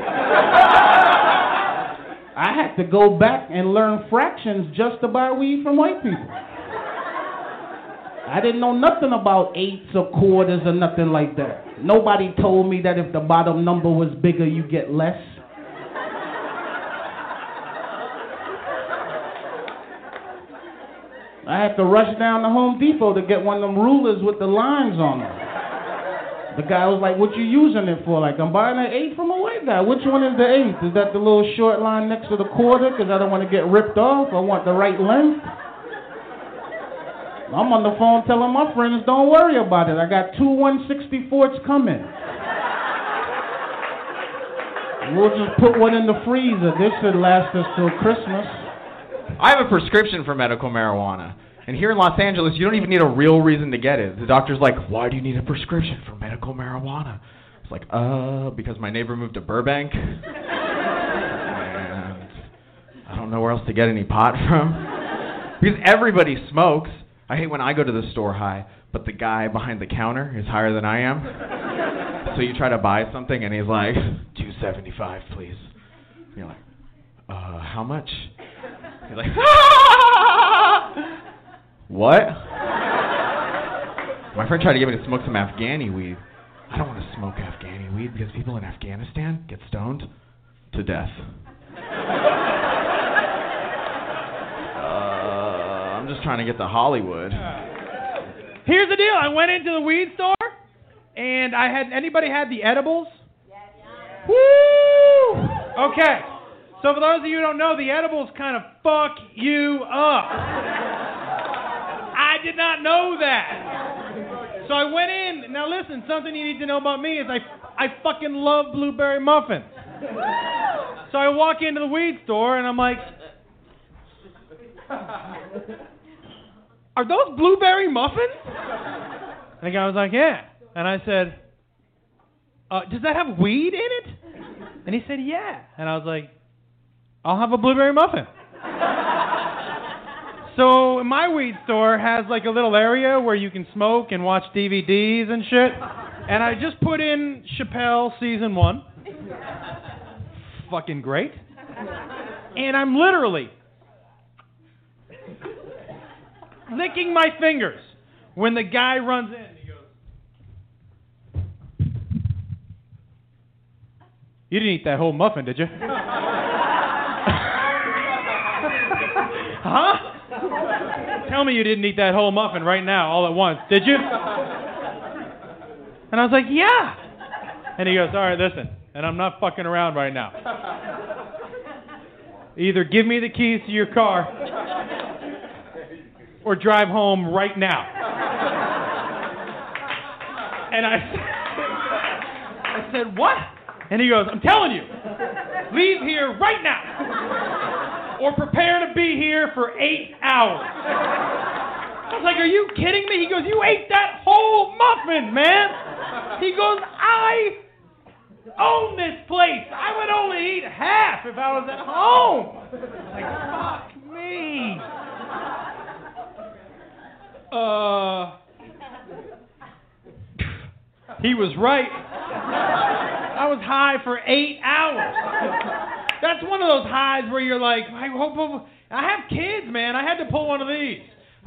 I had to go back and learn fractions just to buy weed from white people. I didn't know nothing about eighths or quarters or nothing like that. Nobody told me that if the bottom number was bigger, you get less. I had to rush down to Home Depot to get one of them rulers with the lines on them. The guy was like, what you using it for? Like, I'm buying an eighth from a white guy. Which one is the eighth? Is that the little short line next to the quarter? Because I don't want to get ripped off. I want the right length. I'm on the phone telling my friends, don't worry about it. I got 2 1/64ths coming. We'll just put one in the freezer. This should last us till Christmas. I have a prescription for medical marijuana. And here in Los Angeles, you don't even need a real reason to get it. The doctor's like, why do you need a prescription for medical marijuana? It's like, because my neighbor moved to Burbank. And I don't know where else to get any pot from. Because everybody smokes. I hate when I go to the store high, but the guy behind the counter is higher than I am. So you try to buy something, and he's like, $2.75, please. And you're like, how much? He's like, what? My friend tried to get me to smoke some Afghani weed. I don't want to smoke Afghani weed because people in Afghanistan get stoned to death. I'm just trying to get to Hollywood. Here's the deal. I went into the weed store, and anybody had the edibles? Yeah. Woo! Okay. So for those of you who don't know, the edibles kind of fuck you up. I did not know that. So I went in. Now listen, something you need to know about me is I fucking love blueberry muffins. So I walk into the weed store, and I'm like, are those blueberry muffins? And the guy was like, yeah. And I said, does that have weed in it? And he said, yeah. And I was like, I'll have a blueberry muffin. So my weed store has like a little area where you can smoke and watch DVDs and shit. And I just put in Chappelle Season 1. Fucking great. And I'm literally licking my fingers when the guy runs in. He goes, you didn't eat that whole muffin, did you? Huh? Tell me you didn't eat that whole muffin right now, all at once, did you? And I was like, yeah. And he goes, all right, listen, and I'm not fucking around right now. Either give me the keys to your car or drive home right now. And I said, what? And he goes, I'm telling you, leave here right now or prepare to be here for 8 hours. I was like, are you kidding me? He goes, you ate that whole muffin, man. He goes, I own this place. I would only eat half if I was at home. Like, fuck me. He was right. I was high for 8 hours. That's one of those highs where you're like, I have kids, man. I had to pull one of these. I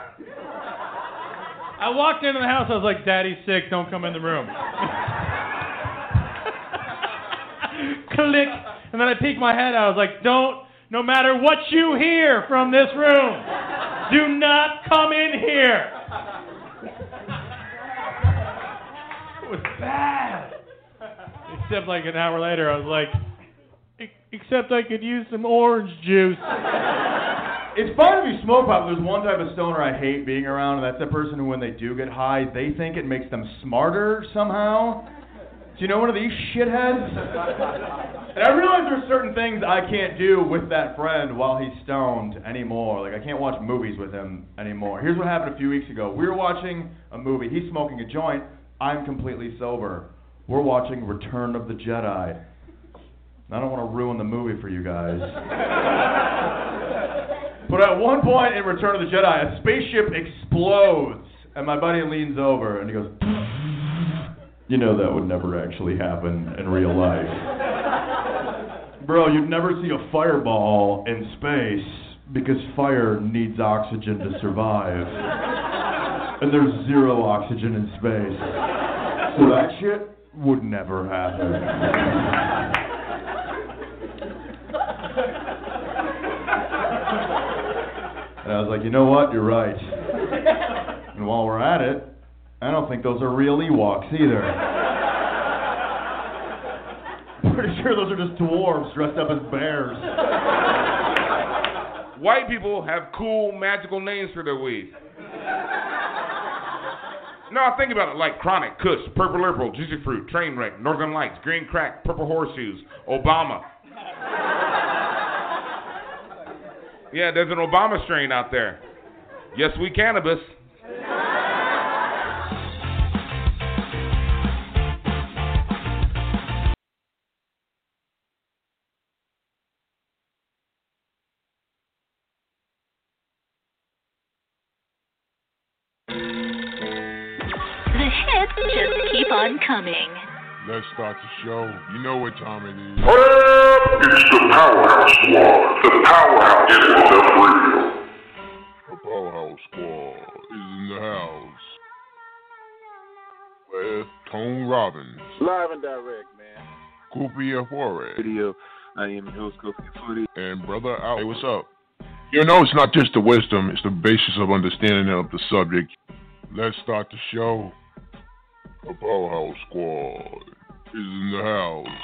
walked into the house. I was like, Daddy's sick. Don't come in the room. Click. And then I peeked my head out. I was like, no matter what you hear from this room, do not come in here. It was bad. Except like an hour later, I was like, except I could use some orange juice. It's fun if you smoke pot. There's one type of stoner I hate being around, and that's the person who, when they do get high, they think it makes them smarter somehow. Do you know one of these shitheads? And I realize there's certain things I can't do with that friend while he's stoned anymore. Like, I can't watch movies with him anymore. Here's what happened a few weeks ago. We were watching a movie. He's smoking a joint. I'm completely sober. We're watching Return of the Jedi. I don't want to ruin the movie for you guys. But at one point in Return of the Jedi, a spaceship explodes, and my buddy leans over and he goes, "You know that would never actually happen in real life." Bro, you'd never see a fireball in space because fire needs oxygen to survive. And there's zero oxygen in space. So that shit would never happen. And I was like, you know what? You're right. And while we're at it, I don't think those are real Ewoks either. Pretty sure those are just dwarves dressed up as bears. White people have cool, magical names for their weed. No, think about it, like Chronic, Kush, Purple Liberal, Juicy Fruit, Trainwreck, Northern Lights, Green Crack, Purple Horseshoes, Obama. Yeah, there's an Obama strain out there. Yes, we cannabis. The hits just keep on coming. Let's start the show. You know what time it is. It's the Powerhouse Squad. The Powerhouse NSF Radio. The Powerhouse Squad is in the house. With Tone Robbins. Live and direct, man. Koopy F. Video. I am your host, Koopy Footy. And Brother Al. Hey, what's up? You know, it's not just the wisdom, it's the basis of understanding of the subject. Let's start the show. The Powerhouse Squad is in the house.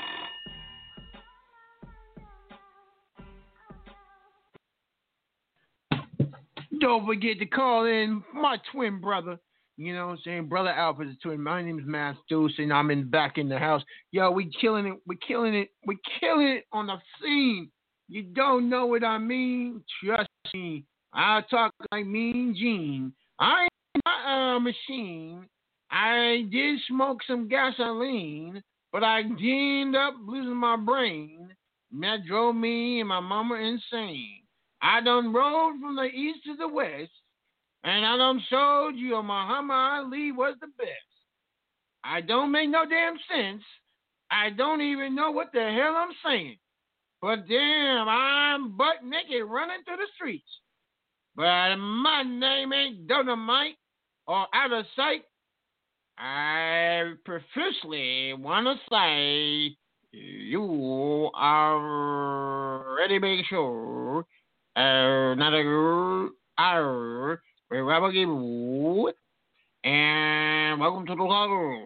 Don't forget to call in my twin brother. You know what I'm saying? Brother Alfred's twin. My name is Mass Deuce, and I'm back in the house. Yo, we killing it. We're killing it. We're killing it on the scene. You don't know what I mean? Trust me. I talk like Mean Gene. I ain't a machine. I did smoke some gasoline, but I ended up losing my brain. That drove me and my mama insane. I done rode from the east to the west, and I done showed you Muhammad Ali was the best. I don't make no damn sense. I don't even know what the hell I'm saying. But damn, I'm butt naked running through the streets. But my name ain't Dynamite or Out of Sight. I profusely want to say you are ready to make sure not a give and welcome to the logger.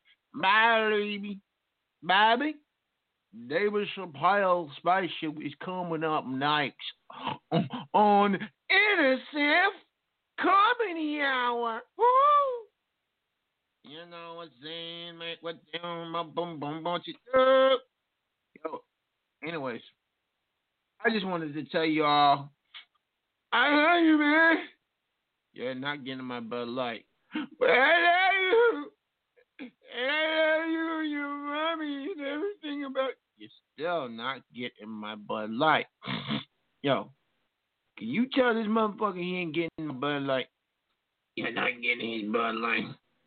Baby, David Chappelle spaceship is coming up next on NSF Comedy Hour. Woo! You know what I'm saying, mate? What damn my bum bunch of yo. Anyways, I just wanted to tell you all, I love you, man. You're not getting my Bud Light, but I love you. I love you, your mommy, and everything about. You're still not getting my Bud Light. Yo, can you tell this motherfucker he ain't getting my Bud Light? You're not getting his Bud Light.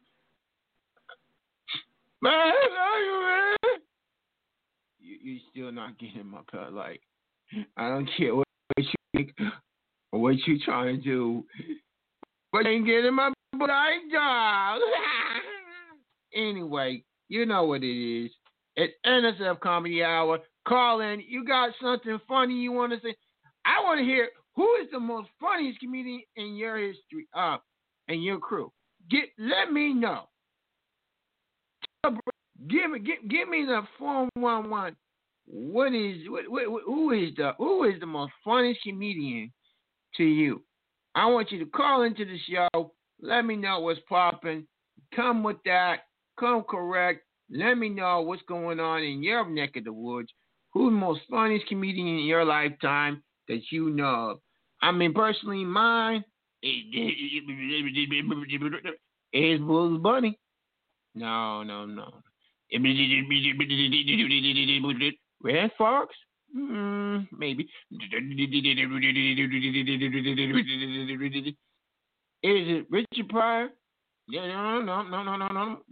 Man, I love you, man. You're still not getting my Bud Light. I don't care what you think or what you trying to do, but you ain't getting my Bud Light, dog. Anyway, you know what it is. It's NSF Comedy Hour. Call in. You got something funny you want to say? I want to hear who is the most funniest comedian in your history, in your crew. Let me know. Give me the 411. Who is the most funniest comedian to you? I want you to call into the show. Let me know what's popping. Come with that. Come correct. Let me know what's going on in your neck of the woods. Who's the most funniest comedian in your lifetime that you know of? I mean, personally, mine is Bugs Bunny. No. Red Fox? Maybe. Is it Richard Pryor? No.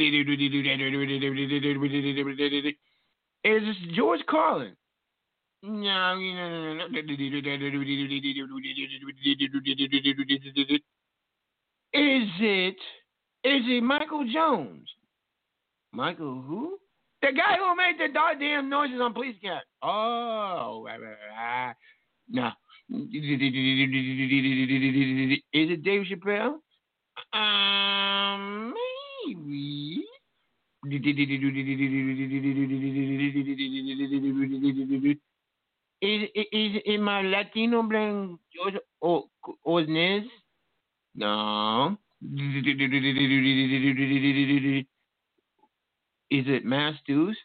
Is it George Carlin? No. Is it Michael Jones? Michael who? The guy who made the goddamn noises on Police Cat. Oh, no. Is it Dave Chappelle? Maybe. Is my Latino blank Osnes? No. Is it Mass Deuce?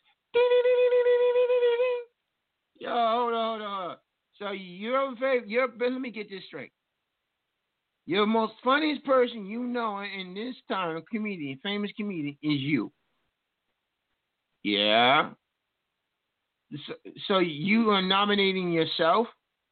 Yo, hold on. So let me get this straight. Your most funniest person you know in this time, famous comedian, is you. Yeah. So you are nominating yourself?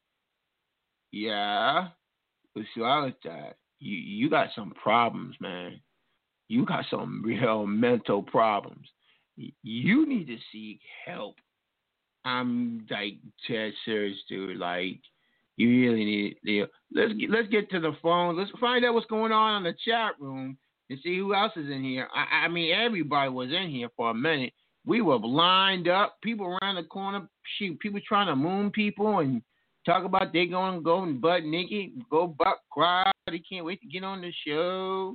Yeah. So I was that. You got some problems, man. You got some real mental problems. You need to seek help. I'm like dead serious, dude. Like, you really need. Let's get to the phone. Let's find out what's going on in the chat room and see who else is in here. I mean, everybody was in here for a minute. We were lined up. People around the corner. People trying to moon people and talk about they going to go and butt naked, go butt cry. They can't wait to get on the show.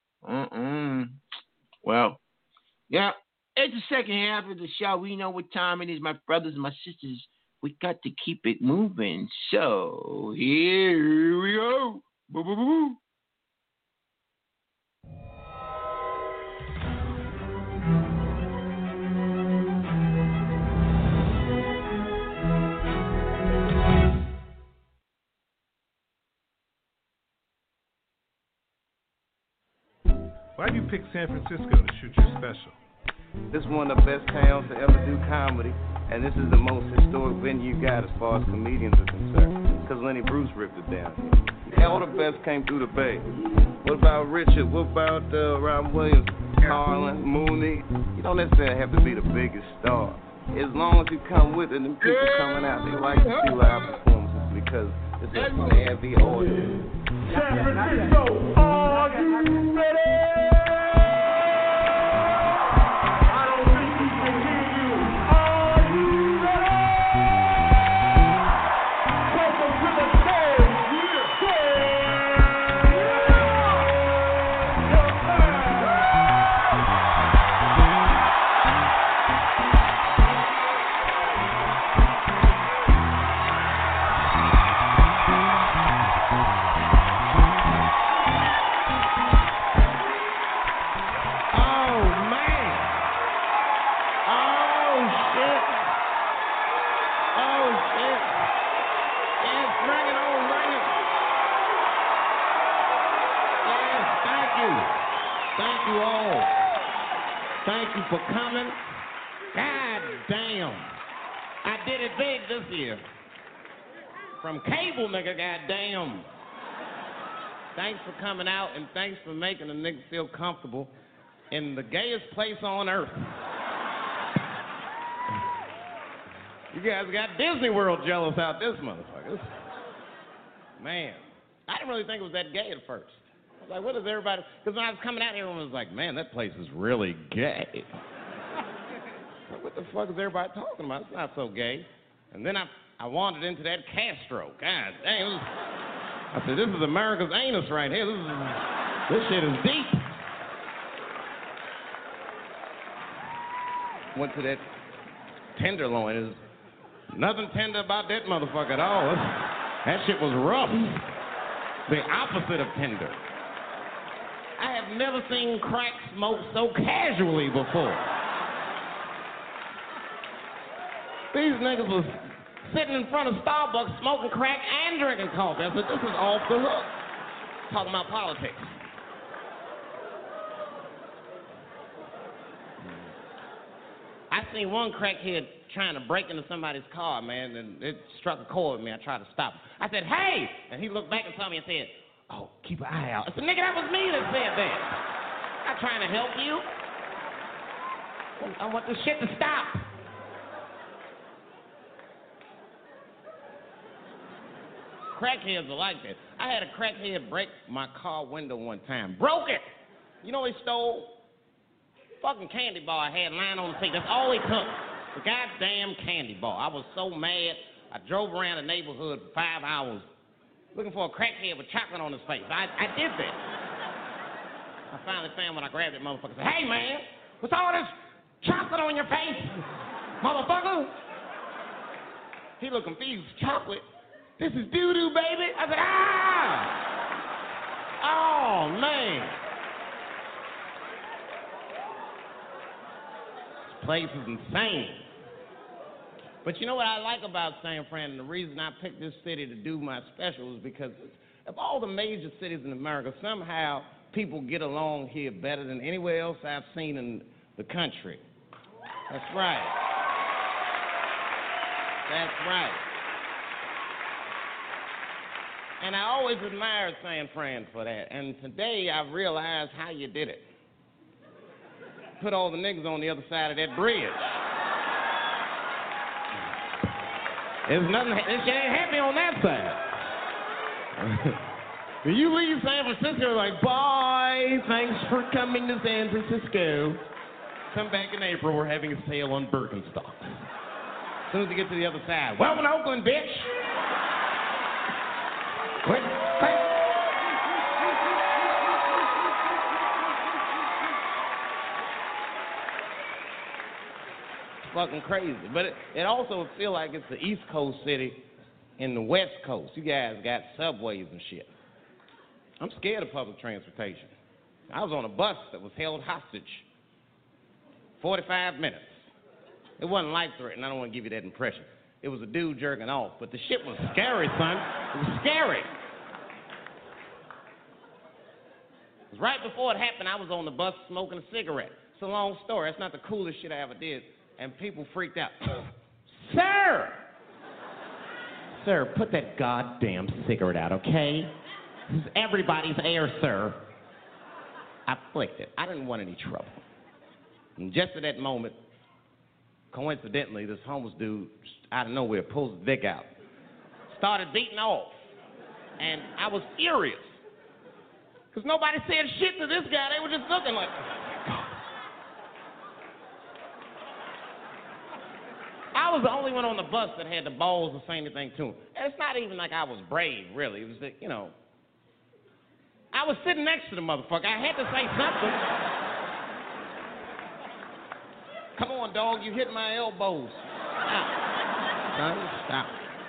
Well, yeah. It's the second half of the show. We know what time it is, my brothers and my sisters. We got to keep it moving. So, here we go. Boo, boo, boo, boo. Why do you pick San Francisco to shoot your special? This is one of the best towns to ever do comedy, and this is the most historic venue you got as far as comedians are concerned, because Lenny Bruce ripped it down here. All the best came through the Bay. What about Richard? What about Robin Williams, Carlin, Mooney? You don't necessarily have to be the biggest star. As long as you come with it, and people coming out, they like to see live performances because it's a heavy order. San Francisco, are you ready? For coming. God damn. I did it big this year. From cable, nigga, goddamn. Thanks for coming out and thanks for making a nigga feel comfortable in the gayest place on earth. You guys got Disney World jealous out this motherfucker. Man, I didn't really think it was that gay at first. I was like, what is everybody? Because when I was coming out, everyone was like, man, that place is really gay. What the fuck is everybody talking about? It's not so gay. And then I wandered into that Castro. God damn. I said, this is America's anus right here. This shit is deep. Went to that Tenderloin. There's nothing tender about that motherfucker at all. That shit was rough. The opposite of tender. I have never seen crack smoked so casually before. These niggas was sitting in front of Starbucks smoking crack and drinking coffee. I said, this is off the hook. Talking about politics. I seen one crackhead trying to break into somebody's car, man, and it struck a chord with me. I tried to stop him. I said, hey! And he looked back and saw me and said, oh, keep an eye out. I said, nigga, that was me that said that. I'm not trying to help you. I want this shit to stop. Crackheads are like that. I had a crackhead break my car window one time. Broke it! You know what he stole? Fucking candy bar I had lying on the seat. That's all he took. The goddamn candy bar. I was so mad. I drove around the neighborhood for 5 hours looking for a crackhead with chocolate on his face. I did that. I finally found when I grabbed that motherfucker. I said, hey, man, what's all this chocolate on your face, motherfucker? He looked confused. Chocolate? This is doo-doo, baby. I said, ah! Oh, man. This place is insane. But you know what I like about San Fran, and the reason I picked this city to do my special is because of all the major cities in America, somehow people get along here better than anywhere else I've seen in the country. That's right. That's right. And I always admired San Fran for that. And today I realized how you did it. Put all the niggas on the other side of that bridge. There's nothing, this shit ain't happy on that side. When you leave San Francisco, like, bye, thanks for coming to San Francisco. Come back in April, we're having a sale on Birkenstocks. As soon as you get to the other side, welcome to Oakland, bitch. Quick, quick. Fucking crazy. But it also feel like it's the East Coast city in the West Coast. You guys got subways and shit. I'm scared of public transportation. I was on a bus that was held hostage 45 minutes. It wasn't life-threatening. I don't want to give you that impression. It was a dude jerking off, but the shit was scary, son. It was scary. It was right before it happened, I was on the bus smoking a cigarette. It's a long story. That's not the coolest shit I ever did. And people freaked out. Sir! Sir, put that goddamn cigarette out, okay? This is everybody's air, sir. I flicked it. I didn't want any trouble. And just at that moment, coincidentally, this homeless dude out of nowhere pulls his dick out. Started beating off. And I was furious. Because nobody said shit to this guy. They were just looking like... I was the only one on the bus that had the balls to say anything to him. And it's not even like I was brave, really. It was that, you know, I was sitting next to the motherfucker. I had to say something. Come on, dog, you hit my elbows. Stop. Son, stop.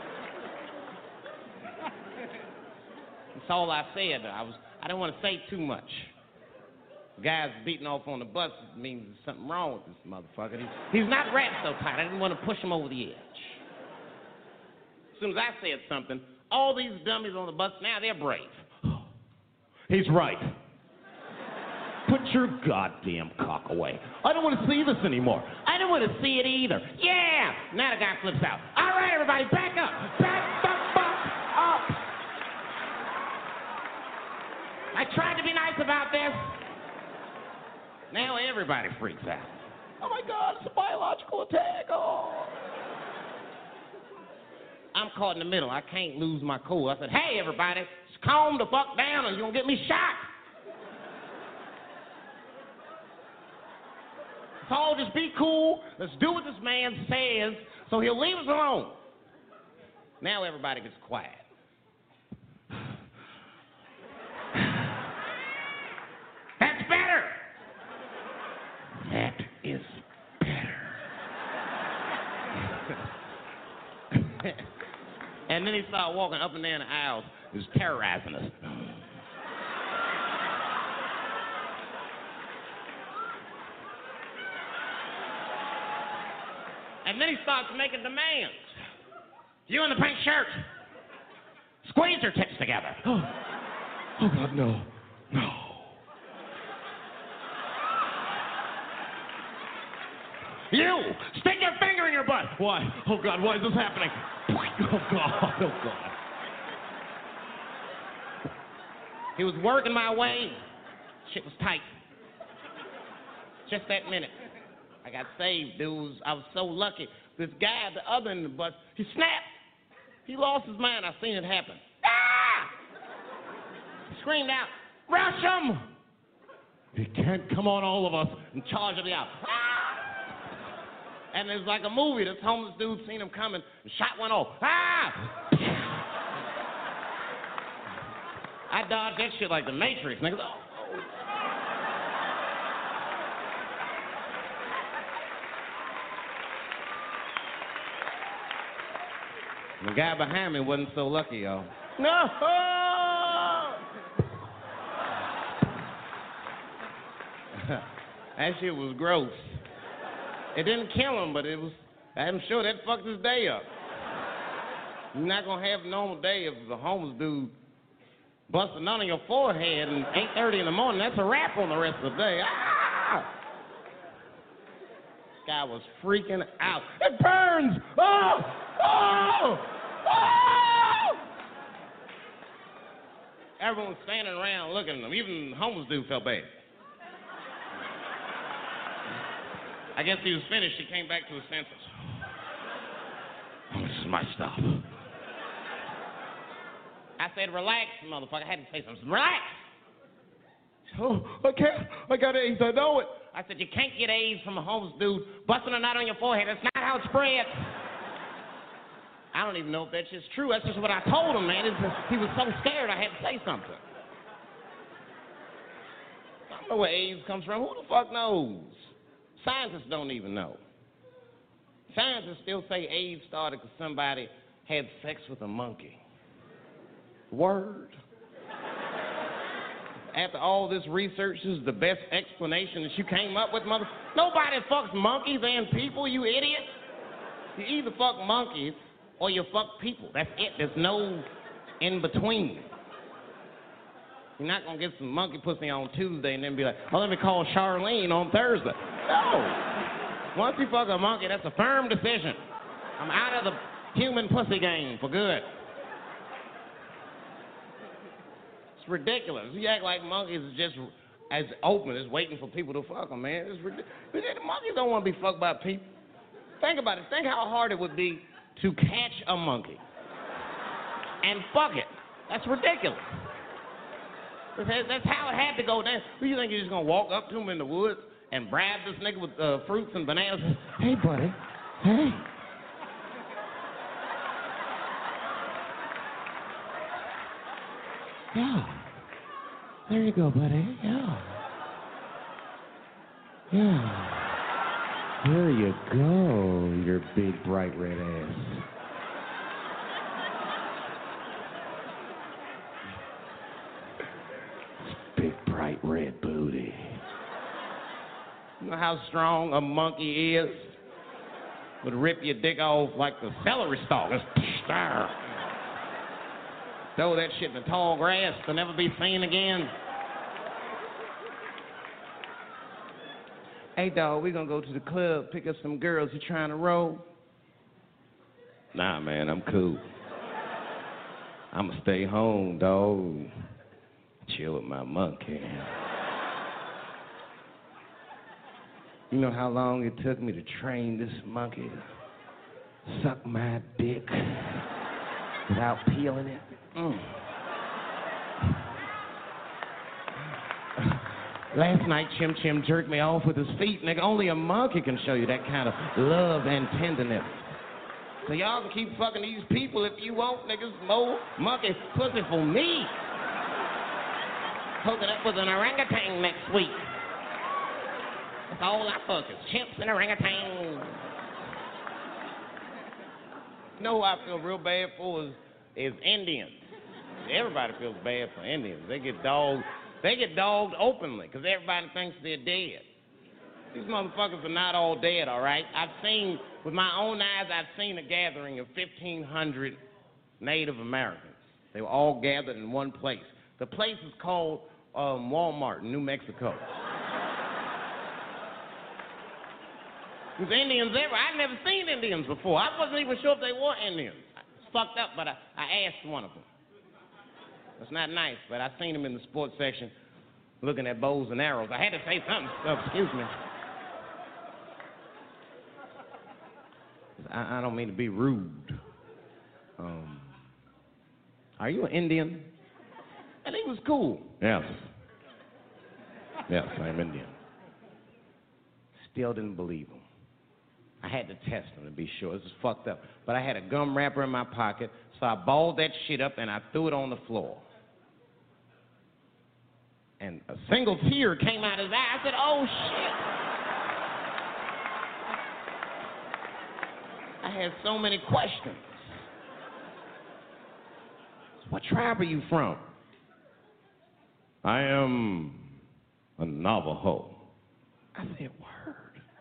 That's all I said. I didn't want to say too much. The guy's beating off on the bus means there's something wrong with this motherfucker. He's not wrapped so tight. I didn't want to push him over the edge. As soon as I said something, all these dummies on the bus, now they're brave. He's right. Put your goddamn cock away. I don't want to see this anymore. I don't want to see it either. Yeah! Now the guy flips out. All right, everybody, back up. Back up. I tried to be nice about this. Now everybody freaks out. Oh my God, it's a biological attack. Oh. I'm caught in the middle. I can't lose my cool. I said, hey, everybody, just calm the fuck down or you're going to get me shot. all just be cool. Let's do what this man says so he'll leave us alone. Now everybody gets quiet. That's better. That is better. And then he started walking up and down the aisles. He was terrorizing us. And then he starts making demands. You in the pink shirt, squeeze your tits together. Oh God, no. You, stick your finger in your butt. Why? Oh God, why is this happening? Oh God. He was working my way. Shit was tight. Just that minute. I got saved, dudes. I was so lucky. This guy at the other end of the bus, he snapped. He lost his mind. I seen it happen. Ah! He screamed out, rush him! He can't come on all of us and charge him out. Ah! And it was like a movie. This homeless dude seen him coming and shot one off. Ah! I dodged that shit like the Matrix, nigga. Oh. The guy behind me wasn't so lucky, y'all. No! That shit was gross. It didn't kill him, but it was, I'm sure that fucked his day up. You're not gonna have a normal day if the homeless dude busts a nut on your forehead and 8:30 in the morning. That's a wrap on the rest of the day. Ah! This guy was freaking out. It burns! Oh! Oh! Oh! Everyone was standing around looking at him. Even the homeless dude felt bad. I guess he was finished. He came back to his senses. Oh, this is my stop. I said, relax, motherfucker. I had to say something. Relax. Oh, I can't. I got AIDS. I know it. I said, you can't get AIDS from a homeless dude busting a knot on your forehead. That's not how it spreads. I don't even know if that's just true. That's just what I told him, man. He was so scared I had to say something. I don't know where AIDS comes from. Who the fuck knows? Scientists don't even know. Scientists still say AIDS started because somebody had sex with a monkey. Word. After all this research, this is the best explanation that you came up with, mother. Nobody fucks monkeys and people, you idiot. You either fuck monkeys or you fuck people. That's it. There's no in between. You're not gonna get some monkey pussy on Tuesday and then be like, oh, let me call Charlene on Thursday. No. Once you fuck a monkey, that's a firm decision. I'm out of the human pussy game for good. It's ridiculous. You act like monkeys are just as open as waiting for people to fuck them, man. It's ridiculous. Monkeys don't want to be fucked by people. Think about it. Think how hard it would be to catch a monkey and fuck it. That's ridiculous. That's how it had to go down. Who you think you're just going to walk up to him in the woods and bribe this nigga with fruits and bananas? Hey, buddy. Hey. Yeah. There you go, buddy. Yeah. Yeah. There you go, your big, bright red ass. Big, bright red booty. You know how strong a monkey is? Would rip your dick off like the celery stalk. Throw that shit in the tall grass to never be seen again. Hey, dog, we gonna go to the club, pick up some girls. You trying to roll? Nah, man, I'm cool. I'ma stay home, dog. Chill with my monkey. You know how long it took me to train this monkey to suck my dick without peeling it? Last night, Chim Chim jerked me off with his feet. Nigga, only a monkey can show you that kind of love and tenderness. So y'all can keep fucking these people if you want, niggas. More monkey pussy for me. Hooking up with an orangutan next week. That's all I fuck is chimps and orangutans. You know who I feel real bad for is Indians. Everybody feels bad for Indians. They get dogged openly because everybody thinks they're dead. These motherfuckers are not all dead, all right? With my own eyes, I've seen a gathering of 1,500 Native Americans. They were all gathered in one place. The place is called Walmart in New Mexico. There's Indians everywhere. I've never seen Indians before. I wasn't even sure if they were Indians. It's fucked up, but I asked one of them. It's not nice, but I seen him in the sports section looking at bows and arrows. I had to say something. Oh, excuse me. I don't mean to be rude. Are you an Indian? And he was cool. Yes. Yes, I'm Indian. Still didn't believe him. I had to test him to be sure. This is fucked up. But I had a gum wrapper in my pocket, so I balled that shit up and I threw it on the floor. And a single tear came out of his eye. I said, oh, shit. I had so many questions. What tribe are you from? I am a Navajo. I said, word.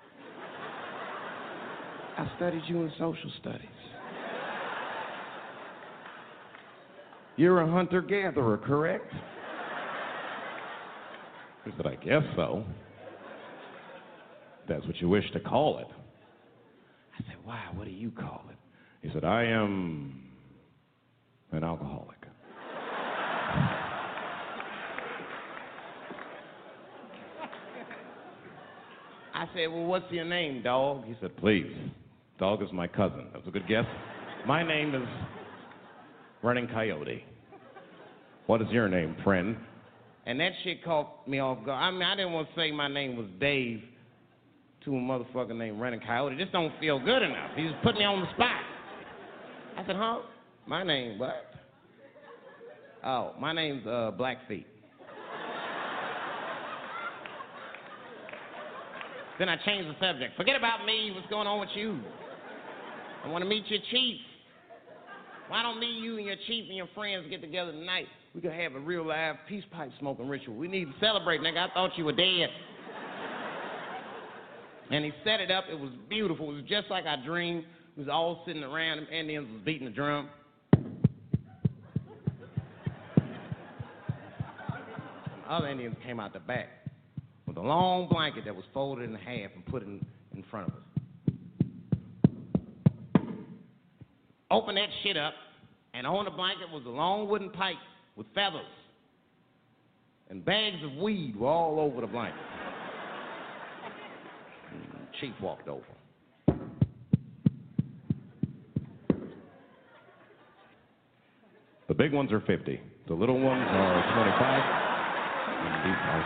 I studied you in social studies. You're a hunter-gatherer, correct? He said, I guess so. That's what you wish to call it. I said, why? What do you call it? He said, I am an alcoholic. I said, well, what's your name, dog? He said, please. Dog is my cousin. That's a good guess. My name is Running Coyote. What is your name, friend? And that shit caught me off guard. I mean, I didn't want to say my name was Dave to a motherfucker named Running Coyote. It just don't feel good enough. He just put me on the spot. I said, huh? My name, what? Oh, my name's Blackfeet. Then I changed the subject. Forget about me. What's going on with you? I want to meet your chief. Why don't me, you, and your chief and your friends get together tonight? We could have a real live peace pipe smoking ritual. We need to celebrate, nigga. I thought you were dead. And he set it up. It was beautiful. It was just like I dreamed. We was all sitting around. Them Indians was beating the drum. Other Indians came out the back with a long blanket that was folded in half and put in front of us. Opened that shit up, and on the blanket was a long wooden pipe with feathers. And bags of weed were all over the blanket. And the chief walked over. The big ones are 50. The little ones are 25. And these are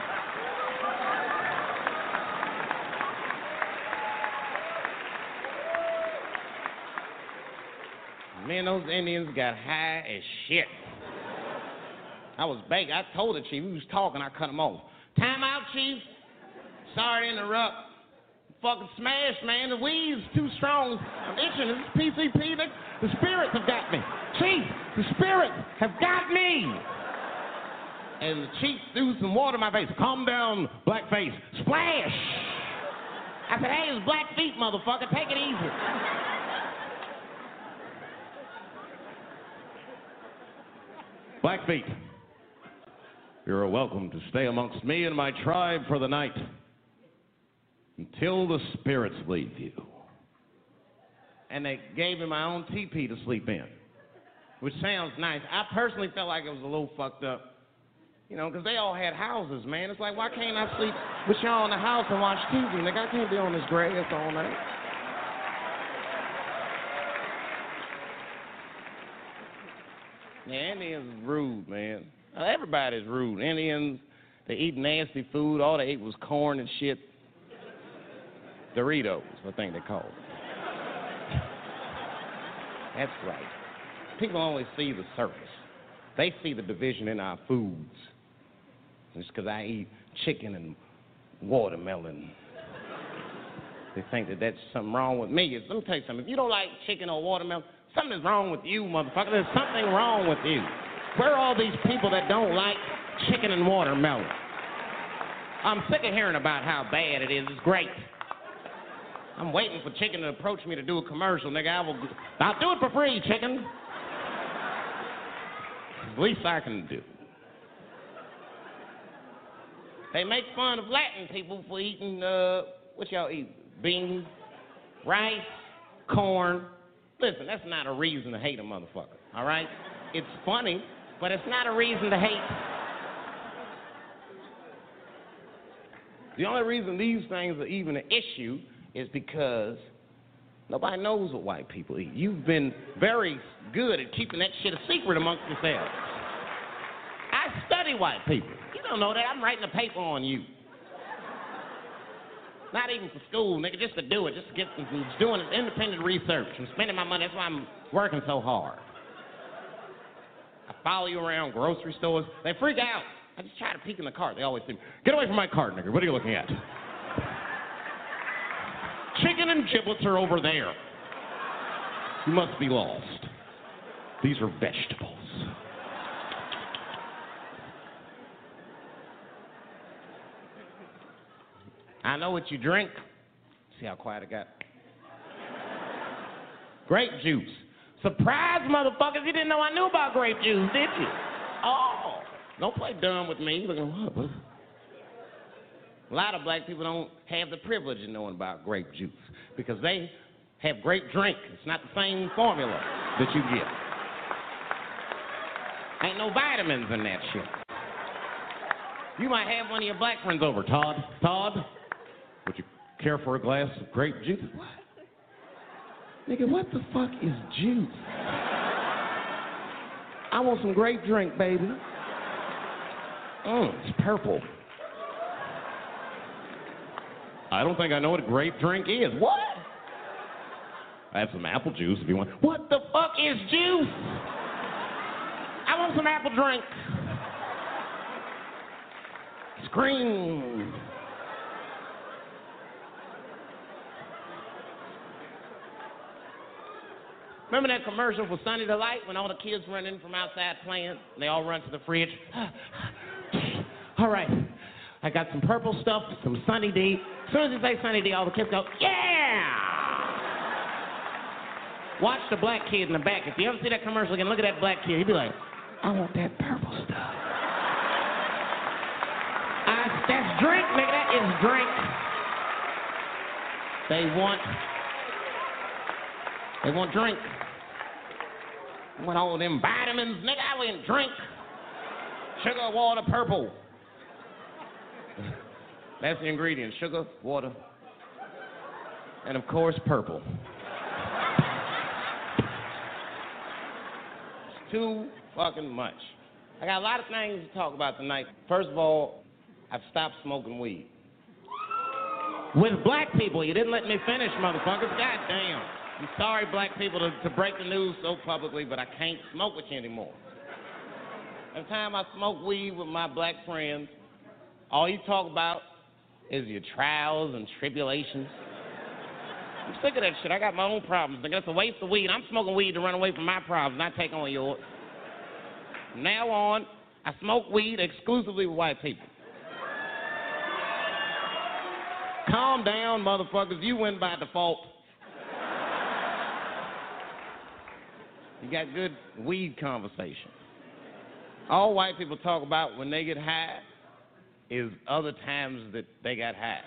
10. Me and those Indians got high as shit. I was begging. I told the chief. We was talking. I cut him off. Time out, chief. Sorry to interrupt. Fucking smash, man. The weed's too strong. I'm itching. This is PCP. The spirits have got me. Chief, the spirits have got me. And the chief threw some water in my face. Calm down, Blackface. Splash! I said, hey, it's Blackfeet, motherfucker. Take it easy. Blackfeet, you're welcome to stay amongst me and my tribe for the night until the spirits leave you. And they gave me my own teepee to sleep in, which sounds nice. I personally felt like it was a little fucked up, you know, because they all had houses, man. It's like, why can't I sleep with y'all in the house and watch TV? Nigga, I can't be on this grass all night. Yeah, Indians is rude, man. Everybody's rude. Indians, They eat nasty food. All they ate was corn and shit. Doritos, I think they call it. That's right. People only see the surface. They see the division in our foods. Just because I eat chicken and watermelon, they think that that's something wrong with me. Let me tell you something. If you don't like chicken or watermelon, something is wrong with you, motherfucker. There's something wrong with you. Where are all these people that don't like chicken and watermelon? I'm sick of hearing about how bad it is. It's great. I'm waiting for chicken to approach me to do a commercial, nigga. I'll do it for free, chicken. The least I can do. They make fun of Latin people for eating, what y'all eat? Beans, rice, corn. Listen, that's not a reason to hate a motherfucker, all right? It's funny, but it's not a reason to hate. The only reason these things are even an issue is because nobody knows what white people eat. You've been very good at keeping that shit a secret amongst yourselves. I study white people. You don't know that. I'm writing a paper on you. Not even for school, nigga, just to do it, just to get just doing independent research. I'm spending my money. That's why I'm working so hard. I follow you around grocery stores. They freak out. I just try to peek in the cart. They always say, "Get away from my cart, nigga. What are you looking at?" Chicken and giblets are over there. You must be lost. These are vegetables. I know what you drink. See how quiet I got? Grape juice. Surprise, motherfuckers. You didn't know I knew about grape juice, did you? Oh, don't play dumb with me. You're looking, what? A lot of black people don't have the privilege of knowing about grape juice because they have grape drink. It's not the same formula that you get. Ain't no vitamins in that shit. You might have one of your black friends over. Todd, would you care for a glass of grape juice? What? Nigga, what the fuck is juice? I want some grape drink, baby. It's purple. I don't think I know what a grape drink is. What? I have some apple juice if you want. What the fuck is juice? I want some apple drink. Scream. Remember that commercial for Sunny Delight when all the kids run in from outside playing and they all run to the fridge? All right, I got some purple stuff, some Sunny D. As soon as you say Sunny D, all the kids go, yeah! Watch the black kid in the back. If you ever see that commercial again, look at that black kid. He'd be like, I want that purple stuff. That's drink, nigga. That is drink. They want drink. I want all them vitamins, nigga. I want drink. Sugar, water, purple. That's the ingredients. Sugar, water, and of course, purple. It's too fucking much. I got a lot of things to talk about tonight. First of all, I've stopped smoking weed. With black people, you didn't let me finish, motherfuckers. God damn. I'm sorry, black people, to break the news so publicly, but I can't smoke with you anymore. Every time I smoke weed with my black friends, all you talk about is your trials and tribulations. I'm sick of that shit. I got my own problems. That's a waste of weed. I'm smoking weed to run away from my problems, not take on yours. From now on, I smoke weed exclusively with white people. Calm down, motherfuckers. You win by default. You got good weed conversation. All white people talk about when they get high is other times that they got high.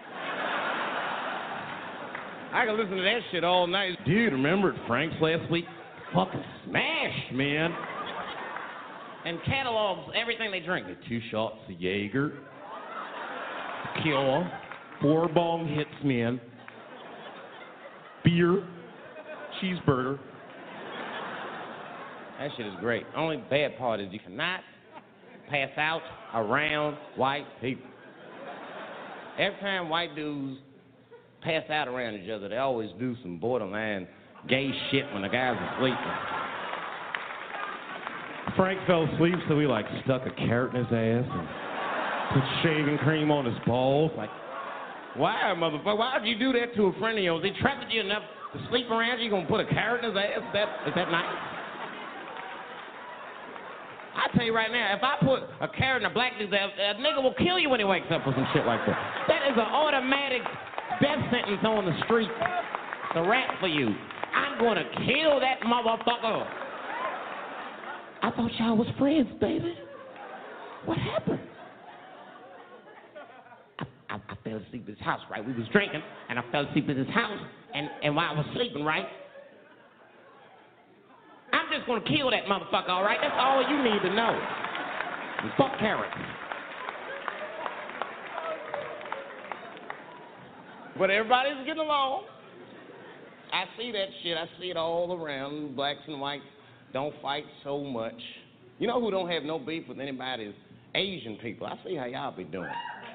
I can listen to that shit all night. Dude, remember at Frank's last week? Fucking smashed, man. And catalogs everything they drink. 2 shots of Jaeger, tequila, 4 bong hits, man, beer, cheeseburger. That shit is great. Only bad part is you cannot pass out around white people. Every time white dudes pass out around each other, they always do some borderline gay shit when the guys are sleeping. Frank fell asleep, so he like stuck a carrot in his ass and put shaving cream on his balls. Like, why, motherfucker? Why'd you do that to a friend of yours? He trusted you enough to sleep around you, gonna put a carrot in his ass? Is that nice? I tell you right now, if I put a carrot in a black dude's ass, a nigga will kill you when he wakes up for some shit like that. That is an automatic death sentence on the street. It's a rap for you. I'm gonna kill that motherfucker. I thought y'all was friends, baby. What happened? I fell asleep at his house, right? We was drinking, and I fell asleep at his house, and while I was sleeping, right? I'm just gonna kill that motherfucker, all right? That's all you need to know. And fuck carrots. But everybody's getting along. I see that shit. I see it all around. Blacks and whites don't fight so much. You know who don't have no beef with anybody is Asian people. I see how y'all be doing.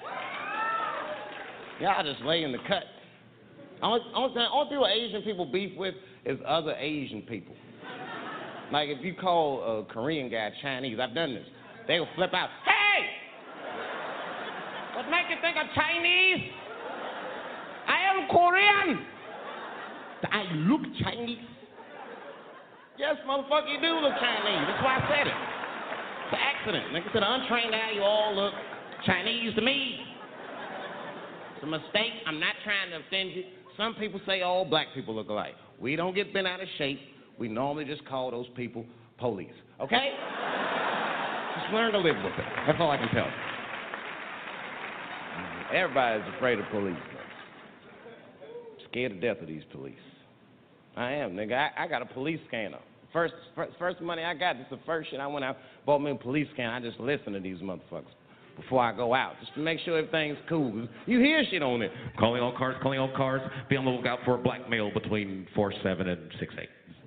Y'all just lay in the cut. Only people Asian people beef with is other Asian people. Like if you call a Korean guy Chinese, I've done this. They will flip out. Hey! What makes you think I'm Chinese? I am Korean. I look Chinese. Yes, motherfucker, you do look Chinese. That's why I said it. It's an accident. Nigga, to the untrained eye, you all look Chinese to me. It's a mistake. I'm not trying to offend you. Some people say all black people look alike. We don't get bent out of shape. We normally just call those people police. Okay? Just learn to live with it. That's all I can tell you. Everybody's afraid of police. Scared to death of these police. I am, nigga. I got a police scanner. First money I got, this is the first shit I went out, bought me a police scanner. I just listen to these motherfuckers before I go out, just to make sure everything's cool. You hear shit on it. Calling all cars, be on the lookout for a black male between 4'7" and 6'8".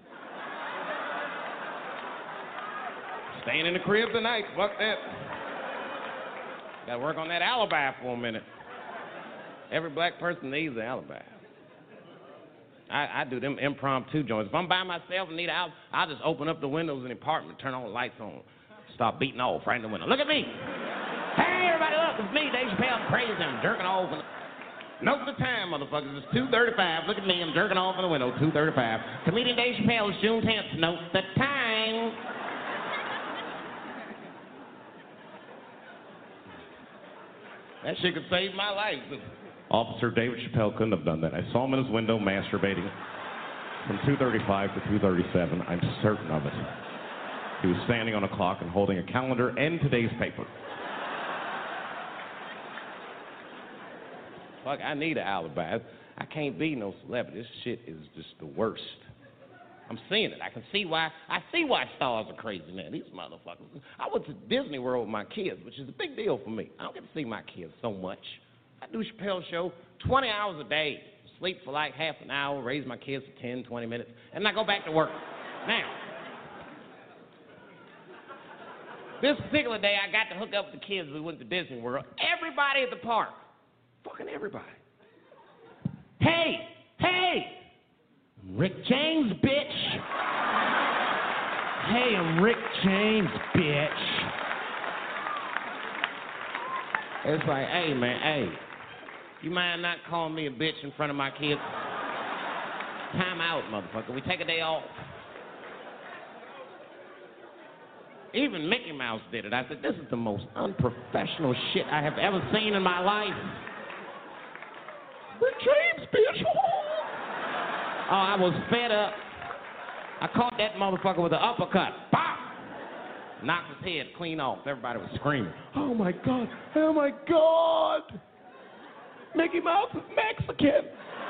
Staying in the crib tonight, fuck that. Gotta work on that alibi for a minute. Every black person needs an alibi. I do them impromptu joints. If I'm by myself and need out, I'll just open up the windows in the apartment, turn all the lights on, start beating off right in the window. Look at me. Hey, everybody, look, it's me, Dave Chappelle. I'm crazy. I'm jerking off. Note the time, motherfuckers. It's 2:35. Look at me. I'm jerking off in the window. 2:35. Comedian Dave Chappelle is June 10th. Note the time. That shit could save my life. Officer David Chappelle couldn't have done that. I saw him in his window masturbating from 2:35 to 2:37. I'm certain of it. He was standing on a clock and holding a calendar and today's paper. Fuck, I need an alibi. I can't be no celebrity. This shit is just the worst. I'm seeing it. I can see why. I see why stars are crazy, man. These motherfuckers. I went to Disney World with my kids, which is a big deal for me. I don't get to see my kids so much. I do Chappelle show 20 hours a day, sleep for like half an hour, raise my kids for 10, 20 minutes, and I go back to work. Now, this particular day, I got to hook up with the kids. We went to Disney World. Everybody at the park, fucking everybody. Hey, Rick James, bitch. Hey, I'm Rick James, bitch. It's like, hey, man, hey. You mind not calling me a bitch in front of my kids? Time out, motherfucker. We take a day off. Even Mickey Mouse did it. I said, this is the most unprofessional shit I have ever seen in my life. Rick James, bitch. Oh, I was fed up. I caught that motherfucker with an uppercut. Bop! Knocked his head clean off. Everybody was screaming. Oh, my God. Oh, my God. Mickey Mouse is Mexican.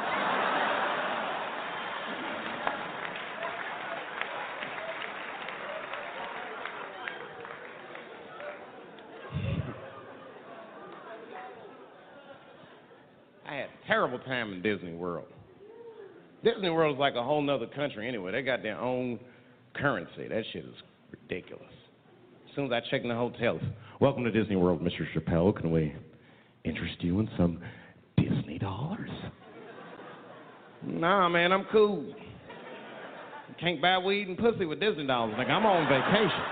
I had a terrible time in Disney World. Disney World is like a whole nother country anyway. They got their own currency. That shit is ridiculous. As soon as I check in the hotel, welcome to Disney World, Mr. Chappelle. Can we interest you in some Disney dollars? Nah, man, I'm cool. Can't buy weed and pussy with Disney dollars. Like, I'm on vacation.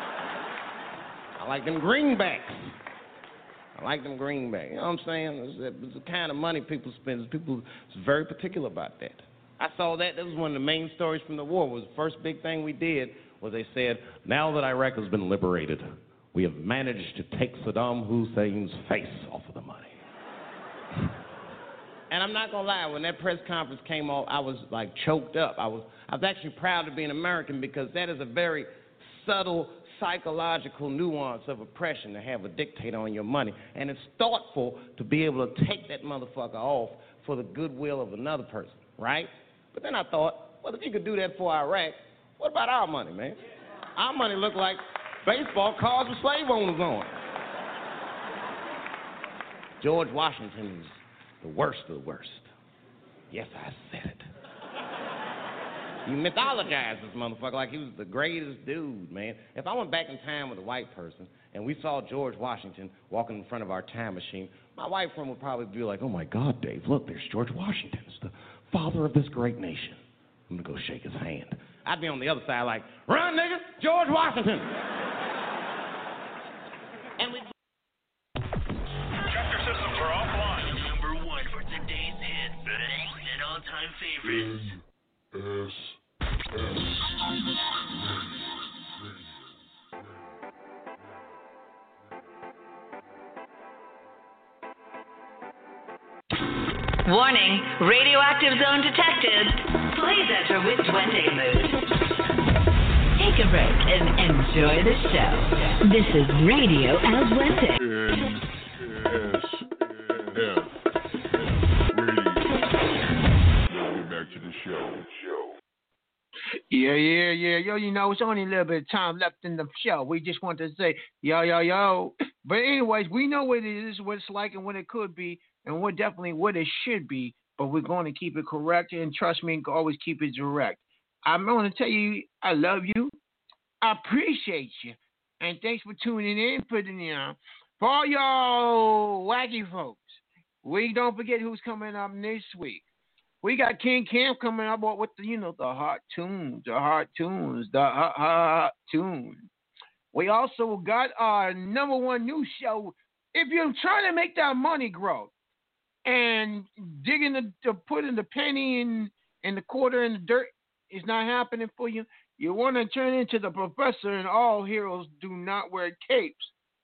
I like them greenbacks. You know what I'm saying? It's the kind of money people spend. People is very particular about that. I saw that. That was one of the main stories from the war. Was the first big thing we did was they said, now that Iraq has been liberated, we have managed to take Saddam Hussein's face off of the money. And I'm not gonna lie, when that press conference came off, I was like choked up. I was actually proud to be an American because that is a very subtle psychological nuance of oppression to have a dictator on your money. And it's thoughtful to be able to take that motherfucker off for the goodwill of another person, right? But then I thought, well, if you could do that for Iraq, what about our money, man? Our money looked like baseball cards with slave owners on it. George Washington is the worst of the worst. Yes, I said it. You mythologize this motherfucker like he was the greatest dude, man. If I went back in time with a white person and we saw George Washington walking in front of our time machine, my white friend would probably be like, oh my God, Dave, look, there's George Washington. It's the father of this great nation. I'm gonna go shake his hand. I'd be on the other side like, run, nigga, George Washington. And we... Chapter systems are offline. Number 1 for today's hits and all-time favorites. Warning, radioactive zone detected. Please enter with Duende mood. Take a break and enjoy the show. This is Radio El Duende. Back to the show. Yeah. Yo, you know, it's only a little bit of time left in the show. We just want to say, yo. But anyways, we know what it is, what it's like, and what it could be, and what definitely what it should be. But we're going to keep it correct, and trust me, always keep it direct. I'm going to tell you, I love you. I appreciate you. And thanks for tuning in for all y'all wacky folks. We don't forget who's coming up this week. We got King Camp coming up with the hot tunes. We also got our number one news show. If you're trying to make that money grow and putting the penny in the quarter in the dirt is not happening for you, you want to turn into the professor and all heroes do not wear capes.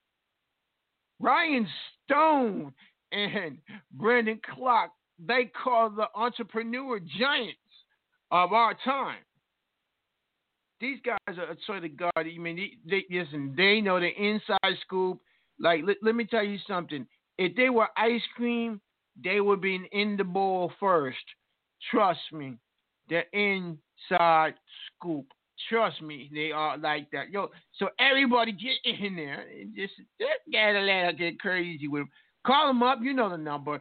Ryan Stone and Brandon Clark, they call the entrepreneur giants of our time. These guys are sort of God. I mean, they know the inside scoop. Like, let me tell you something. If they were ice cream, they would be in the bowl first. Trust me. The inside scoop. Trust me, they are like that. Yo, so everybody get in there and just get crazy with them. Call them up. You know the number.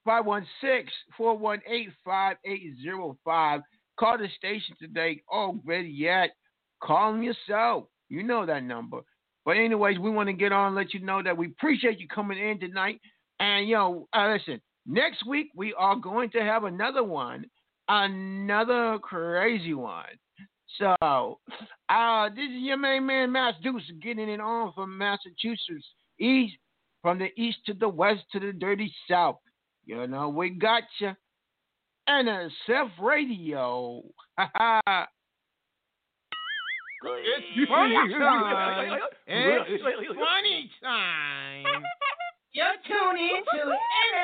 516-418-5805. Call the station today. Oh, better yet, call them yourself. You know that number. But anyways, we want to get on and let you know that we appreciate you coming in tonight. And, listen, next week we are going to have another one, another crazy one. So, this is your main man, Mass Deuce, getting it on from Massachusetts, from the east to the west to the dirty south. You know, we got you. NSF Radio. It's funny time. It's funny time. You're tuning into